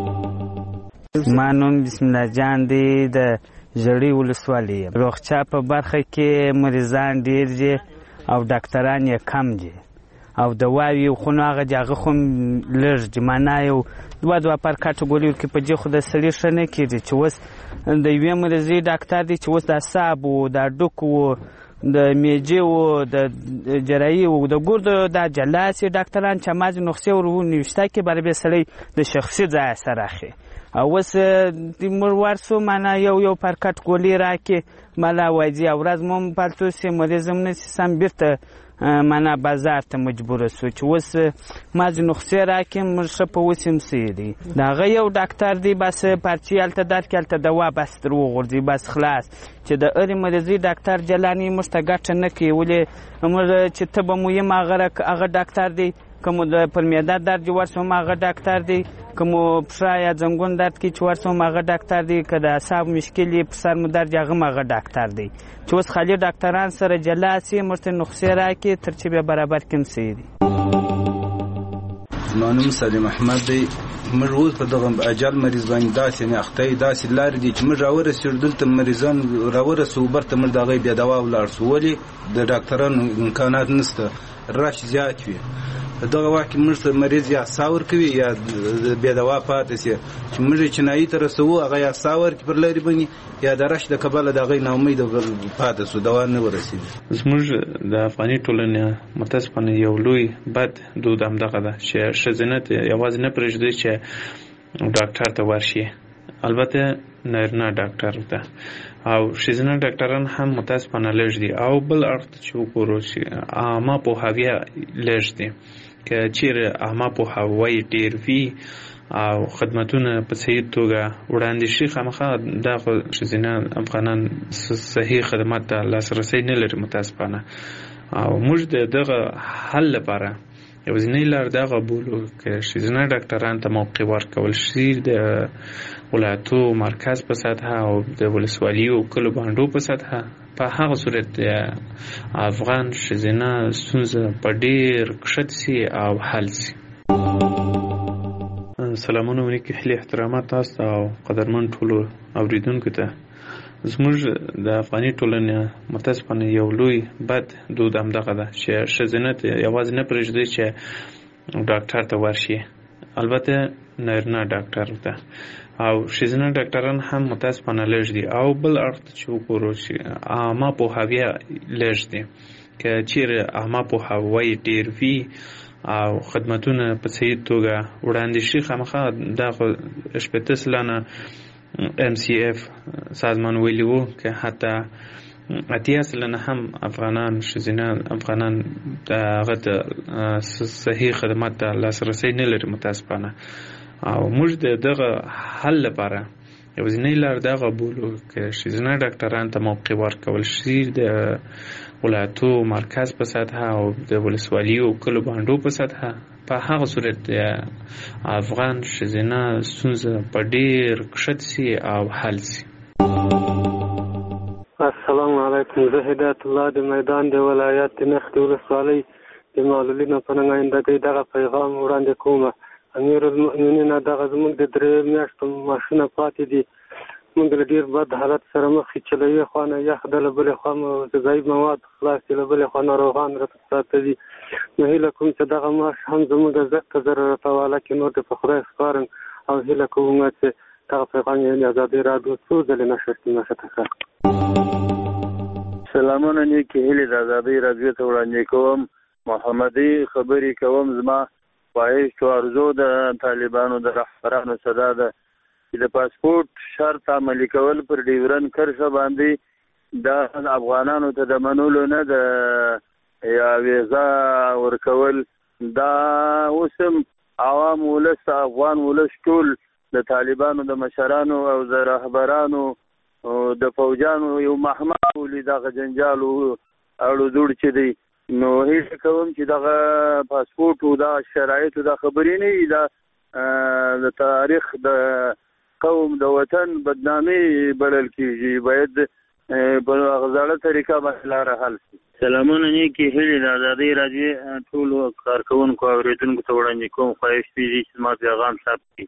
ما نوم بسم الله جان دی د ژړی ولسوالۍ روغچا په برخه کې مریضان ډیر دي او ډاکټران یې کم دي او دواوی خو نو هغه دغه خو لږ دي معنا یو دوه پر کټګوري کې په دې خو د سړي ښه نه کېږي چې اوس د یوې مریضې ډاکټر دی چې اوس د اعصاب و د هډوکو و د میجې و د جراحي و د ګردو د جلاسې ډاکټران چې هماغې نسخې ورنوشته کې برای به سړی د شخصي ځای سره اخلي او اوس موږ ورسو معنا یو پر کټګوري راکړي مالا وایي او ورځ مو پالتو سي مریض هم نشي سم بیرته معنا بازار ته مجبور سو چې اوس ماځ نسخې راکړي موږ ښه په وسیم سي د هغه یو ډاکټر دی بس پرچې هلته درکړي هلته دوا بس در وغورځي بس خلاص چې د هرې مریضې ډاکټر جلاني موږ ته ګټه نه کوي ولې موږ چې تبه مو یم هغه ډاکټر دی که مو پر معده درد ورسوم هغه ډاکټر دی که مو پښه یا زنګون درد کې چې ورسوم هغه ډاکټر دی که د اعصاب مشکل یې په سر مو درد هغه هم هغه ډاکټر دی چې اوس خالي ډاکټران سره جلا سي موږ ته نسخې راکړي تر چې بیا برابر کړي سي دي. زما نوم سلیم احمد دی. موږ اوس په دغه اجل مریض باندې داسې نه اخته داسې لارې دي چې موږ راورسېږو دلته مریضان راورسوو برته موږ د هغې بیا دوا ولاړ شو ولې د ډاکټرانو امکانات نشته رش زیات وي په دغه وخت کې موږ ته مریض یا سا ورکوي یا بیا دوا پاتې سي چې موږ یې چینایي ته رسوو هغه یا سا ورکړي پر لارې باندې یا د رش د کبله د هغې ناامیده پاتې سو دوا نه ورسېږي. زموږ د افغاني ټولنې متاسفانه یو لوی بد دود همدغه ده چې ښځینه یوازې نه پرېږدي چې ډاکټر ته ورشي البته نارینه ډاکټر ته او ښځینه ډاکټران هم متاسفانه لږ دي او بل اړخ ته چې وګورو چې عامه پوهاوی لږ دي که چیرې عامه پوهاوی ډېر وي او خدمتونه په صحیح توګه وړاندې شي خامخا دا خو ښځینه افغانان صحیح خدمات ته لاسرسی نه لري متاسفانه او موږ د دغه حل لپاره یوازینۍ لار دغه بولو که ښځینه ډاکټران ته موقع ورکول شي د ولایتو مرکز په سطحه او د ولسوالیو کلو بانډو په سطحه په هغه صورت د افغان ښځینه ستونزه په ډېر کښت سي او حل سي. سلامونه ولیکي هیلې احترامات تاسو ته او قدرمن ټولو اوریدونکو ته. زموږ د افغاني ټولنې متاسفانه یو لوی بد دود همدغه ده چې ښځینه یوازې نه پرېږدي چې ډاکټر ته ورشي البته نارینه ډاکټر ته او ښځینه ډاکټران هم متاسفانه لږ دي او بل اړخ ته چې وګورو چې عامه پوهاوی لږ دي که چیرې عامه پوهاوی ډېر وي او خدمتونه په صحیح توګه وړاندې شي خامخا دا خو 80% MCF سازمان ویلي وو که حتی 80% هم افغانان ښځینه افغانان د هغه د صحیح خدمات ته لاسرسی نه لري متاسفانه او موږ د دغه حل لپاره یوازینۍ لار دغه بولو که ښځینه ډاکټران ته موقع ورکول شي د ولایتو مرکز په سطحه او د ولسوالیو کلو بانډو په سطحه په هغه صورت د افغان ښځینه ستونزه په ډېر کښت سي او حل سي. السلام علیکم. زه هدایت الله د میدان د ولایت د نخ د ولسوالۍ د معلولینو په نمایندګۍ دغه پیغام وړاندې کوم. امیر المؤمنین دغه زموږ د 3 میاشتو ماشونه پاتې دي موږ له ډېر بد حالت سره مخ چې له یوې خوا نه یخ ده له بلې خوا مو غذایي مواد خلاص دي له بلې خوا ناروغان راته پراته دي نو هیله کوم چې دغه معاش هم زموږ زکه ضرورت حواله کې نور د په خدای سپارم او هیله کوم چې دغه پیغام یې د ازادۍ راډیو څو ځلې نشر کړه. سلامونه نیکې هیلې د ازادۍ راډیو ته وړاندې کوم. محمدي خبرې کوم. زما خواهش او ارزو د طالبانو د رهبرانو صدا ده چې د پاسپورت شرط عملي کول پر ډیورن کرښه باندې د افغانانو ته د منلو نه د یا ویزا ورکول دا اوسم عوام ولس افغان ولس ټول د طالبانو د مشرانو او د رهبرانو د فوجانو یو محمد ولې دغه جنجال اړو جوړ چې دی نو هیڅ کوم چې دغه پاسپورت او د شرایط د خبرې نه دا د تاریخ د قوم د وطن بدنامي بلل کیږي باید په غزاله طریقه باندې لار حل شي. سلامونه نیکی هیلې د ازادۍ راډیو ټول کارکونکو او اوریدونکو ته وړاندې کوم. خواهش دې چې ما پیغام ثبت کړي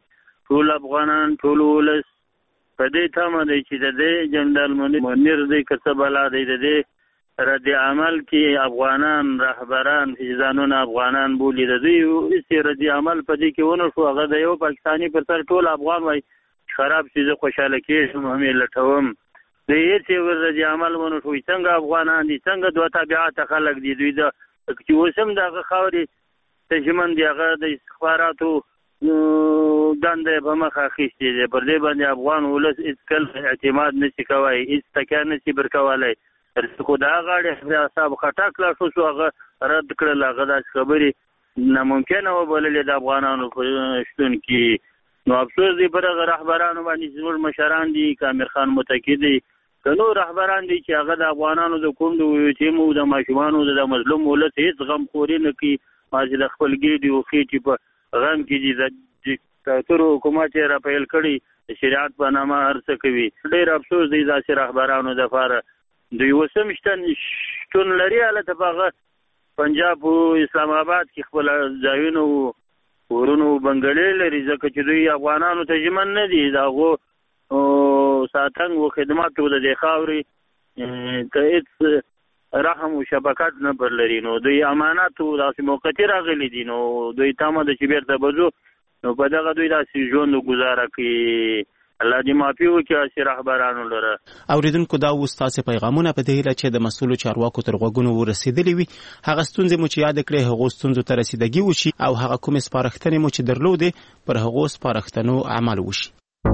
ټول افغانان ټول ولس په دې تمه دی چې د دې جنرال منیر دی که څه بلا دی د دې رد عمل کې افغانان رهبران ځانونه افغانان بولي د دوی هیڅ رد عمل په دې کې ونه شو. هغه د یو پاکستاني پر سر ټول افغان وای خراب شي زه خوشحاله کېږم همې لټوم د هیڅ رد عمل ونه شو. څنګه افغانان دي څنګه دوه تابعات خلک دي دوی د چې اوس هم دغه خاورې تجمن دی هغه د استخباراتو دندې په مخه اخیستې دي. پر دې باندې افغان ولس هېڅکله اعتماد نشي کولی هېڅ تکیه نشي برکولی. خو د هغه اړې اعصاب خټک لا شو هغه رد کړل. هغه داسې خبرې ناممکنه وبللې د افغانانو په شتون کې. نو افسوس دی پر هغه رهبرانو باندې چې زموږ مشران دي که امیر خان متکي دی که نور رهبران دي چې هغه د افغانانو د کوم د یتیمو د ماشومانو د مظلوم ولس هېڅ غمخوري نه کوي. مازې د خپل ګېډې او خېټې په غم کې دي د دیکتاتور حکومت یې راپیل کړي د شریعت په نامه هر څه کوي. ډېر افسوس دی داسې رهبرانو دپاره. دوی اوس هم شتون لري هلته په هغه پنجاب او اسلام آباد کې خپل ځایونه او کورونه او بنګلې لري ځکه چې دوی افغانانو ته ژمن نه دي. د هغو ساتنګ او خدماتو د دې خاورې ته هېڅ رحم او شفقت نه پر لري. نو دوی امانت او داسې موقتي راغلي دي نو دوی تمه ده چې بیرته به ځو نو په دغه دوی داسې ژوند ګزاره کړي. الله دې معافي وکړي هسې رهبرانو لره. اورېدونکو دا اوس ستاسې پیغامونه په دې هیله چې د مسؤلو چارواکو تر غوږونو ورسېدلې وي هغه ستونزې مو چې یاد کړې هغو ستونزو ته رسیدګي وشي او هغه کومې سپارښتنې مو چې درلودې پر هغو سپارښتنو عمل وشي.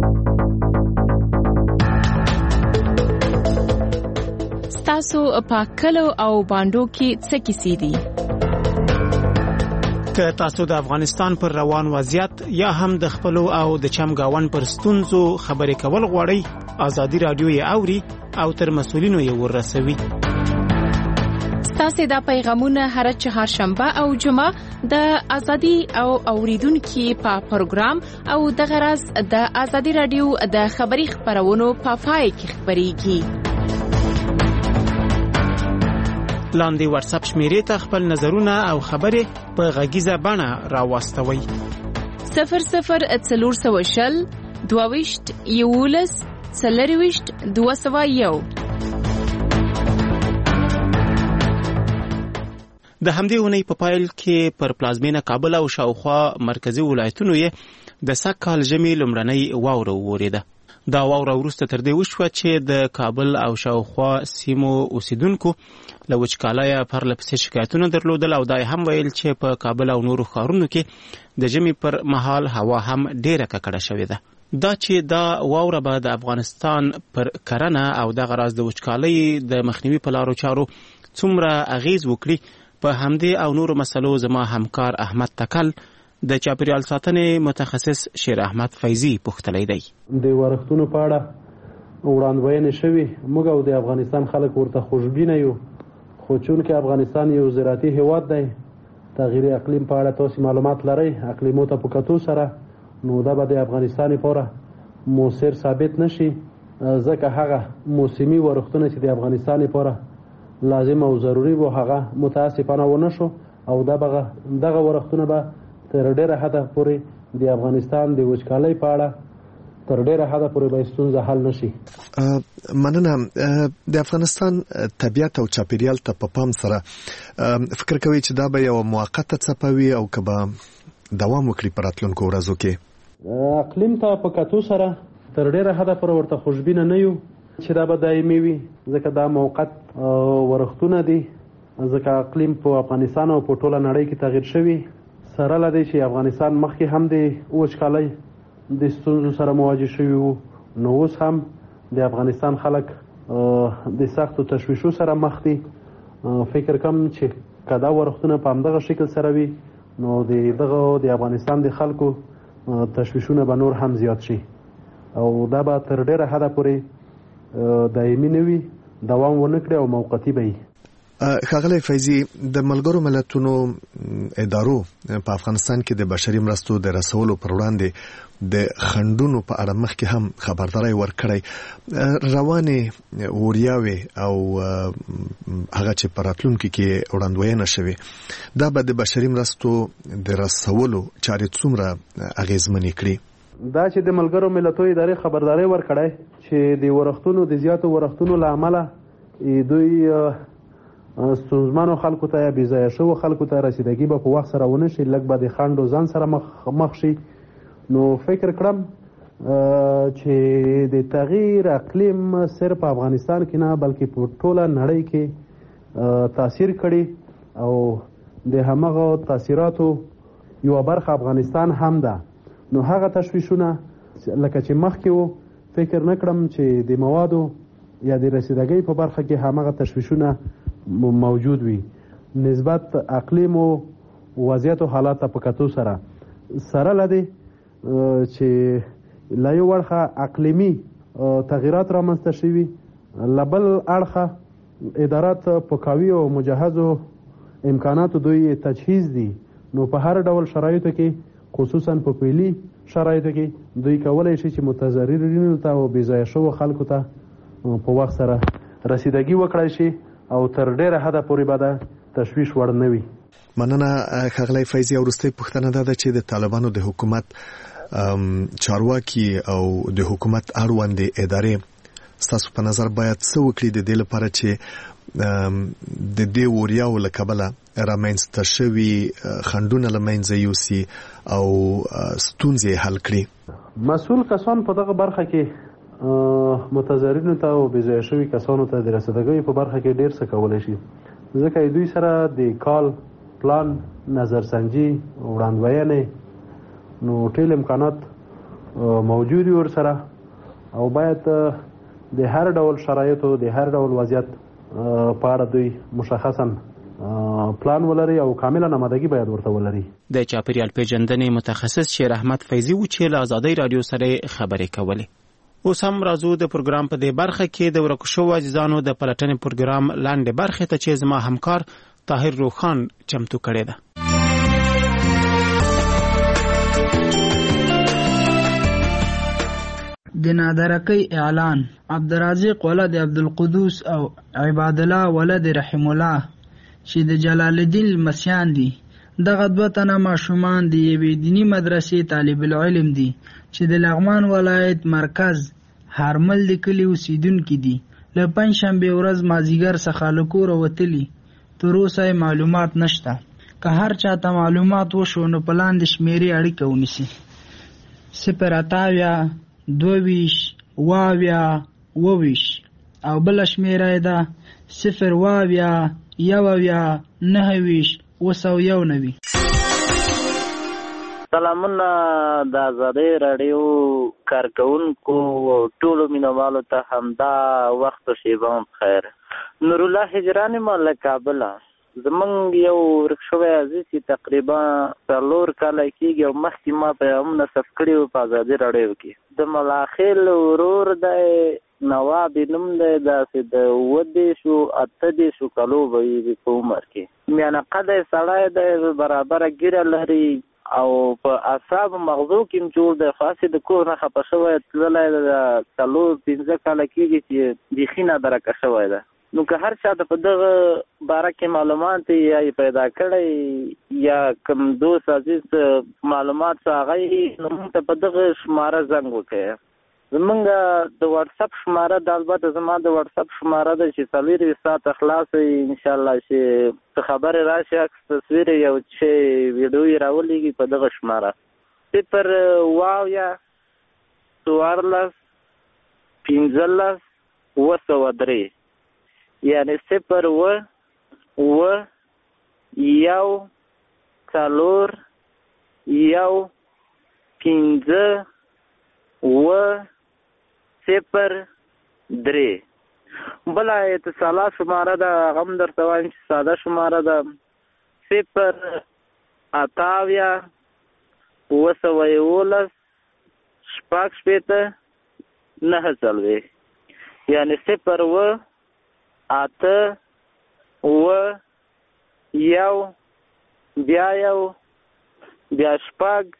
تاسو په کلو او باندو کې څه کیسې دي؟ که تاسو د افغانستان پر روان وضعیت یا هم د خپلو او د چمګاون پر ستونزو خبرې کول غواړئ ازادي رادیو یې اوري او تر مسؤلینو یې ورسوي. ستاسو دا پیغامونه هر چهارشنبه او جمعه د ازادي او اوریدونکو په پروګرام او د غرض د ازادي رادیو د خبري خبرونو په پای کې خبريږي. لاندې واتس اپ شمیرې ته خپل نظرونه او خبرې په غږیزه بڼه راواستوئ. 0040 22 11 40 201. د همدې اونۍ په پایل کې پر پلازمینه کابل او شاوخوا مرکزی ولایتونو یې د سږ کال ژمي لومړنۍ واوره وورېده. دا واوره وروسته تر دې وشوه چې د کابل او شاوخوا سیمو اوسیدونکو له وچکالۍ پرله پسې شکایتونه درلودل او دا هم ویل چې په کابل او نورو ښارونو کې د ژمي پر مهال هوا هم ډېره ککړه شوې ده. دا چې دا واوره به د افغانستان پر کرنه او دغه راز د وچکالۍ د مخنیوي په لارو چارو څومره اغیز وکړي په همدې او نورو مسلو زما همکار احمد تکل د چاپیریال ساتنې متخصص شیر احمد فیضی پوښتلی دی. د ورښتونو په اړه وړاندوینې شوي موږ او د افغانستان خلک ورته خوشبینه یو خو چونکې افغانستان یو زراعتي هیواد دی تغییر اقلیم په اړه تاسو معلومات لرئ اقلیمو ته په کتو سره نو دا به د افغانستان لپاره مؤثر ثابت نشي ځکه هغه موسمي ورښتونه چې د افغانستان لپاره لازم او ضروري وو هغه متاسفانه ونه شو او دغه ورښتونه به تر ډیره حده پورې د افغانستان د وچکالۍ په اړه تر ډیره حده پورې به ستونزه حل نشي. مننه. د افغانستان طبیعت او چاپیریال ته په پام سره فکر کوي چې دا به یو موقته څپوي او که به دوام وکړي په راتلونکو ورځو کې؟ اقلیم ته په کتو سره تر ډیره حده پورې ورته خوشبینه نه یو چې دا به دایمي وي ځکه دا موقت ورښتونه دي ځکه اقلیم په افغانستان او په ټوله نړۍ کې تغیر شوی سره لدی چې افغانستان مخکې هم د وچکالۍ د ستونزو سره مواجه شوي وو نو اوس هم د افغانستان خلک د سختو تشویشو سره مخ دي. فکر کوم چې که دا ورښتونه په همدغه شکل سره وي نو د افغانستان د خلکو تشویشونه به نور هم زیات شي او دا به تر ډیره حده پورې دایمي نه وي دوام ونه کړي او موقتي به وي. ښاغلی فیضي د ملګرو ملتونو ادارو په افغانستان کې د بشري مرستو د رسولو پر وړاندې د خنډونو په اړه مخکې هم خبرداری ورکړی روانې وریاوې او هغه چې په راتلونکي کې وړاندوینه شوې دا به د بشري مرستو د رسولو چارې څومره اغیزمنې کړي؟ دا چې د ملګرو ملتونو ادارې خبرداري ورکړی چې د ورښتونو د زیاتو ورښتونو له امله دوی ستونزمنو خلکو ته یا بېځایه شوو خلکو ته رسیدګي به په وخت سره ونه شي، لږ به د خنډ و ځان سره مخ شي. نو فکر کړم چې د تغییر اقلیم صرف په افغانستان کې نه بلکې په ټوله نړۍ کې تاثیر کړي او د همغه تاثیراتو یوه برخه افغانستان هم ده. نو هغه تشویشونه لکه چې مخکې وو فکر نه کړم چې د موادو یا د رسیدګۍ په برخه کې همغه تشویشونه موجود وي نسبت اقلیم او وضعیت او حالات په کتو سره لدی چې لا یو ورخه اقلیمی تغییرات رامنځته شوي، لبل اړخه ادارات په قوي او مجهزو امکاناتو دوی تجهیز دي. نو په هر ډول شرایطو کې خصوصا په پیلي شرایطو کې دوی کولی شي چې متضررینو ته او بېځایه شوو خلکو ته په وخت سره رسیدګي وکړای شي او تر ډیره حده پورې به د تشویش وړ نه وي. مننه ښاغلی فیضي. وروستۍ پوښتنه دا ده چې د طالبانو د حکومت چارواکي او د حکومت اړوندې ادارې ستاسو په نظر باید څه وکړي د دې لپاره چې د دې وریاو له کبله رامنځته شوي خنډونه له منځه یوسي او ستونزې حل کړي؟ مسؤل کسان په دغه برخه کې متضررینو ته او بېځایه شوي کسانو ته د رسیدګۍ په برخه کې ډېر څه کولی شي، ځکه دوی سره د کال پلان نظرسنجي وړاندوینې نو ټول امکانات موجود ور سره او باید د هر ډول شرایطو د هر ډول وضعیت په اړه دوی مشخصا پلان ولري او کاملا آمادګي باید ورته ولري. د چاپیریال پیژندنې متخصص شیر احمد فیضي و چې له آزادۍ رادیو سره خبرې کولې. اوس هم راځو د پروګرام په دې برخه کې د ورکو شوو عزیزانو د پلټنې پروګرام لاندې برخه ته چې زما همکار طاهر روخان چمتو کړی ده. د نادرکۍ اعلان عبدالرازق ولد عبدالقدوس او عباد الله ولد رحم الله چې د جلال الدین المسیان دي. دغه دوه تنه ماشومان د یوې دینی مدرسې طالب العلم دي چې د لغمان ولایت مرکز هرمل د کلي اوسیدونکي دي. له پنجشنبې ورځ مازدیګر څخه له کوره وتلي، تر اوسه معلومات نشته. که هر چاته معلومات وشو نو په لاندې شمیرې اړیکه ونیسي: 0 22 22 او بل شمیره ده 0 21 9 سلامونه د آزادۍ راډیو کارکونکو او ټولو مینوالو ته همدا وخت او شیبه بخیر. نورالله هجران ما له کابله. زمونږ یو ورک شوی عزیز چې تقریبا 4 کاله کېږي او مخکې ما پیغام نصب کړی و په آزادۍ راډیو کې. د ملاخیل ورور دی نواب نوم دی، داسې د 28 کالو به وي په عمر کې. میانه قده سړی دی، برابره ګیره لري او په اعصاب مغزو کې جوړ دی. خاصې د کور نه خفه شوی تللی د 4-5 کاله کېږي چې بیخي نادرکه شوی ده. نو که هر چا ته په دغه باره کې معلومات یا پیدا کړی یا کوم دوست عزیز معلومات څه هغه نو موږ ته په دغه شماره زنګ وکړئ. زمونږ د واتساپ شماره د البته زما د واتساپ شماره ده چې 24 ساعته خلاصه انشاءالله چې خبرې راشي عکس تصویر یو چې ویډیو راولېږي په دغه شماره 0 یعنی 0 بلا اتصالات شماره ده غم در توایم چې ساده شماره ده 0 یعنی 0 8 بیا شپږ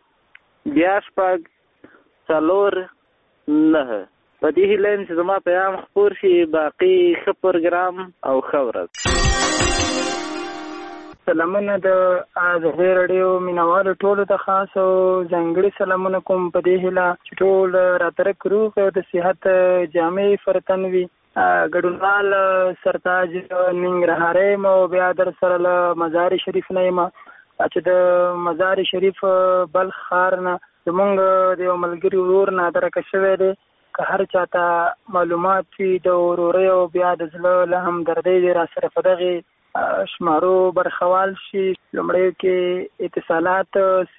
4 په دې هیله چې زما پیغام خپور شي. باقي ښه پروګرام او ښه ورځ. سلامونه د آزادۍ راډیو مینوالو ټولو ته خاص او ځانګړي سلامونه کوم په دې هیله چې ټول راترک روغ او د صحت جامع فرتن وي. ګډونوال سرتاج ننګرهاري مو بیا در سره له مزار شریف نه یم چې د مزار شریف بلخ ښار نه زمونږ د یو ملګري ورور نه درکه شوی دی. که هر چاته معلومات وي د ورورۍ او بیا د زړه له همدردۍ دی را سره په دغې شمارو برخوال شي. لومړی کې اتصالات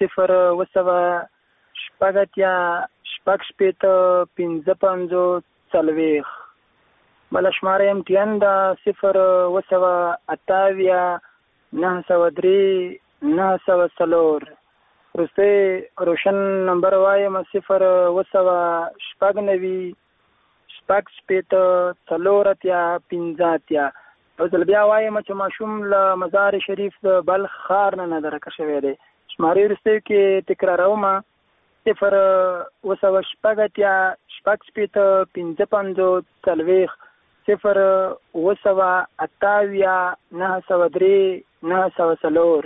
0 بله شماره امتیان دا 0-9-903-904 وروستی روشن نمبر وایم 0-9-9-4-4-5 او ځل بیا وایم چې ماشوم له مزار شریف د بلخ ښار نه درکه شوی دی. شمارې وروستیو کې تکراروم 0-9-5-5-5-4 0-9-9-903-904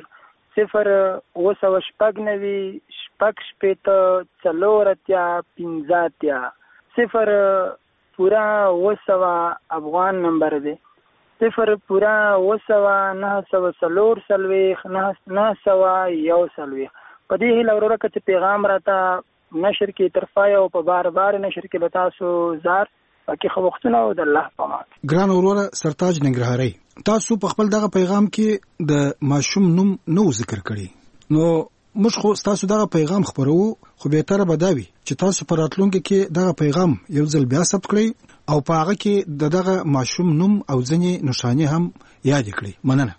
0-9-9-4-5 پورا 900 افغان نمبر دی. 0-9-9-4-901 په دې هیله وروره که چې پیغام راته نشر کې ترفای او په بار بار نشر کې به تاسو زار پکې خو وختونه او د الله په امان. ګران وروره سرتاج ننګرهاري، تاسو په خپل دغه پیغام کې د ماشوم نوم نو ذکر کړی، نو موږ خو تاسو دغه پیغام خبرو خو به تر بداوي چې تاسو پر راتلونکي کې دغه پیغام یو ځل بیا ثبت کړئ او په هغه کې دغه ماشوم نوم او ځنې نشانه هم یاد کړئ. مننه.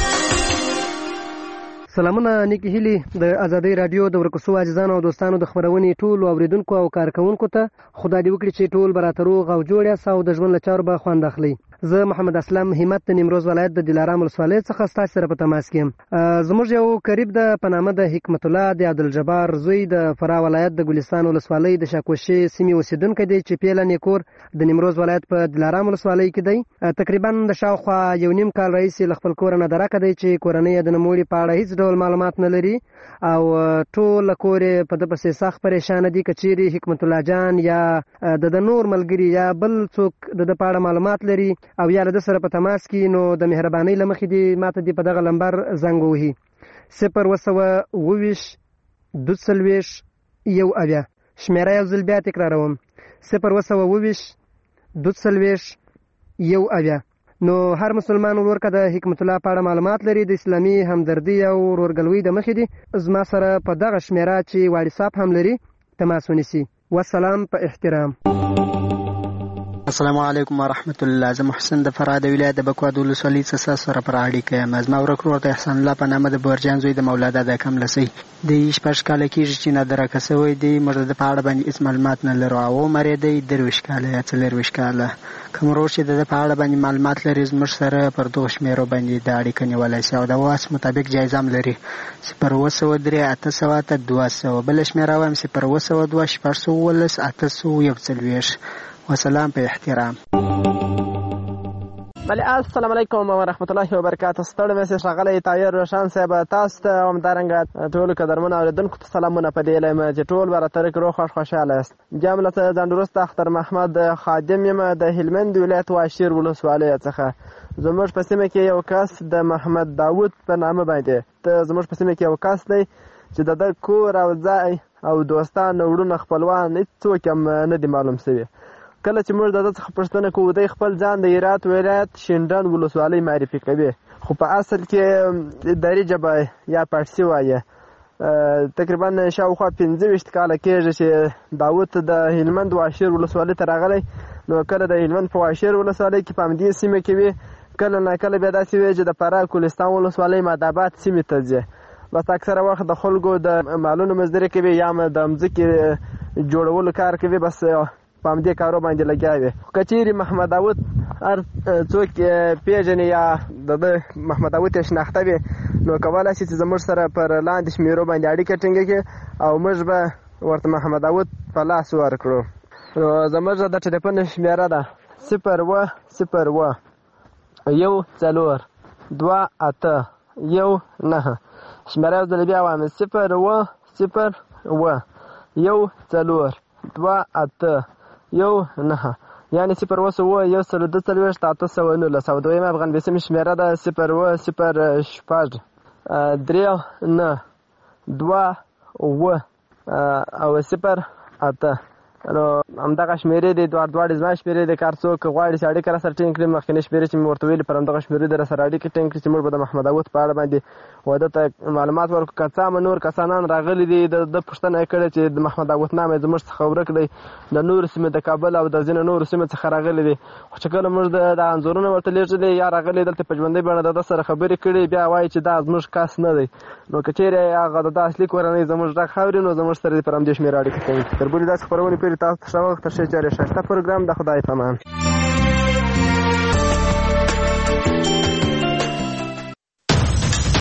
سلامونه نیکی هیلی د آزادۍ رادیو د ورکوسو عزیزانو او دوستانو د خبرونې ټول اوریدونکو او کارکونکو ته خدای دې وکړي چې ټول براتروغ او جوړ یاست او د ژوند له چارو به خوند اخلي. زه محمد اسلام همت د نیمروز ولایت د دلارام ولسوالۍ څخه ستاسو سره په تماس کې یم. زموږ یو قریب د پنامه د حکمت الله د عبدالجبار زوی د فراه ولایت د ګلستان ولسوالۍ د شاکوشي سیمې اوسیدونکی دی چې پیله نیکور د نیمروز ولایت په دلارام ولسوالۍ کې دی. تقریبا د شاوخوا یو نیم کال راهیسې له خپل کور نه درکه دی چې کورنۍ د نوموړي په اړه هیڅ ډول معلومات نه لري او ټول کور په د پسې سخت پریشان دي. کچيري حکمت الله جان یا د نور ملګری یا بل څوک د پاړه معلومات لري او یا د سره په تماس کې، نو د مهرباني لمخې دی ماته دی په دغه نمبر زنګ وهي 0-2-20-1 شمیره یو ځل بیا تکراروم 0-2-20-1. نو هر مسلمان ورور که د حکمت الله په اړه معلومات لري د اسلامي همدردي او ورورګلوۍ د مخې دی زما سره په دغه شمیره چې واتساپ هم لري تماس ونیسي. والسلام په احترام. السلام علیکم ورحمت الله. زه محسن د فراه د ولایت د بکواد ولسوالۍ څخه سره پر اړیکه یم. زما ورور ته احسان الله په نامه د بورجان زوی د مولادا د کم لسی د 14 کال کېږي چې نه درکه سوی دی. مرده د پاړه باندې هیڅ معلومات نه لرو او مری دی 23 کال یا 4 کال. کوم ورور چې د پاړه باندې معلومات لري زموږ سره پر دوه شمیرو باندې د اړیکه نیولای شي او د واس مطابق جایزه هم لري 0-2-3-8-200 بل شمیره وایم 0-2-4-8-801. وسلام په احترام. بله السلام علیکم ورحمت الله وبرکاته. ستړی مې ښاغلی طاهر روشن صاحب تاسو ته همدارنګه ټولو قدرمنو اورېدونکو ته سلامونه په دې یم چې ټول به راترک روغ خوشحاله یاست. جمله ځان درست اختر محمد خادم یم د هلمند ولایت واشیر ولسوالۍ څخه. زموږ په سیمه کې یو کس د محمد داود په نامه باندې زموږ په سیمه کې یو کس دی چې د کور او ځای او دوستان وروڼه خپلوان هېڅوک هم نه دي معلوم شوي. کله چې موږ د ده څخه پوښتنه کوو دی خپل ځان د هرات ولایت شینډن ولسوالۍ معرفي کوي، خو په اصل کې دري ژبه یا پارسي وایي. تقریبا شاوخوا 15 کاله کېږي چې داود د هلمند واشیر ولسوالۍ ته راغلی. نو کله د هلمند په واشیر ولسوالۍ کې په همدې سیمه کې وي، کله ناکله بیا داسې وي چې د فراه کولستان ولسوالۍ ماداباد سیمې ته ځي. بس اکثره وخت د خلکو د مالونو مزدوري کوي یا د مځکې جوړولو کار کوي، بس په همدې کارو باندې لګیا وي. که چیرې محمد داود هر څوک پیژني یا د محمد داود یې شناخته وي نو کولی شي چې زموږ سره پر لاندې شمیرو باندې اړیکه ټینګه کړي او موږ به ورته محمد داود په لاس ورکړو. نو زموږ د ټلیفون شمیره ده 0-1-0-1-4-2-8-9 1 9. شمیره یو ځل بیا وایم 0 و 0 و 1 4 2 8 1 9. یعنی 0 و 1 1 4 2 4 8 19. او دویمه افغان شمیره ده 0 و 0 6 3 9 2 و او 0 8. نو همدغه شمیرې دي دواړه زما شمیرې د کار څوک غواړي چې اړیکه راسره ټینګ کړي مخکینۍ شمیرې چې مې ورته ویلې پر همدغه شمیرې د راسره اړیکې ټینګ کړي چې موږ به د محمد داود په اړه باندې واده ته معلومات ورکړو که څه هم نور کسانان راغلي دي د پوښتنه یې کړې چې د محمد داود نام یې زموږ څخه ورک دی د نورو سیمې د کابل او د ځینو نورو سیمې څخه راغلي دي خو چې کله موږ د انځورونه ورته لیږلي یا راغلي دلته په ژوندۍ بڼه د ده سره خبرې کړي بیا وایي چې دا زموږ کس نه دی نو که چیرې هغه د اصلي کورنۍ زموږ غږ اوري نو زموږ سره دې پر همدې شمېره اړیکې کوي تر بلې داسې خپرونې پورې تاسو ته ښه وخت تر ښې چارې ښایسته پروګرام د خدای په امان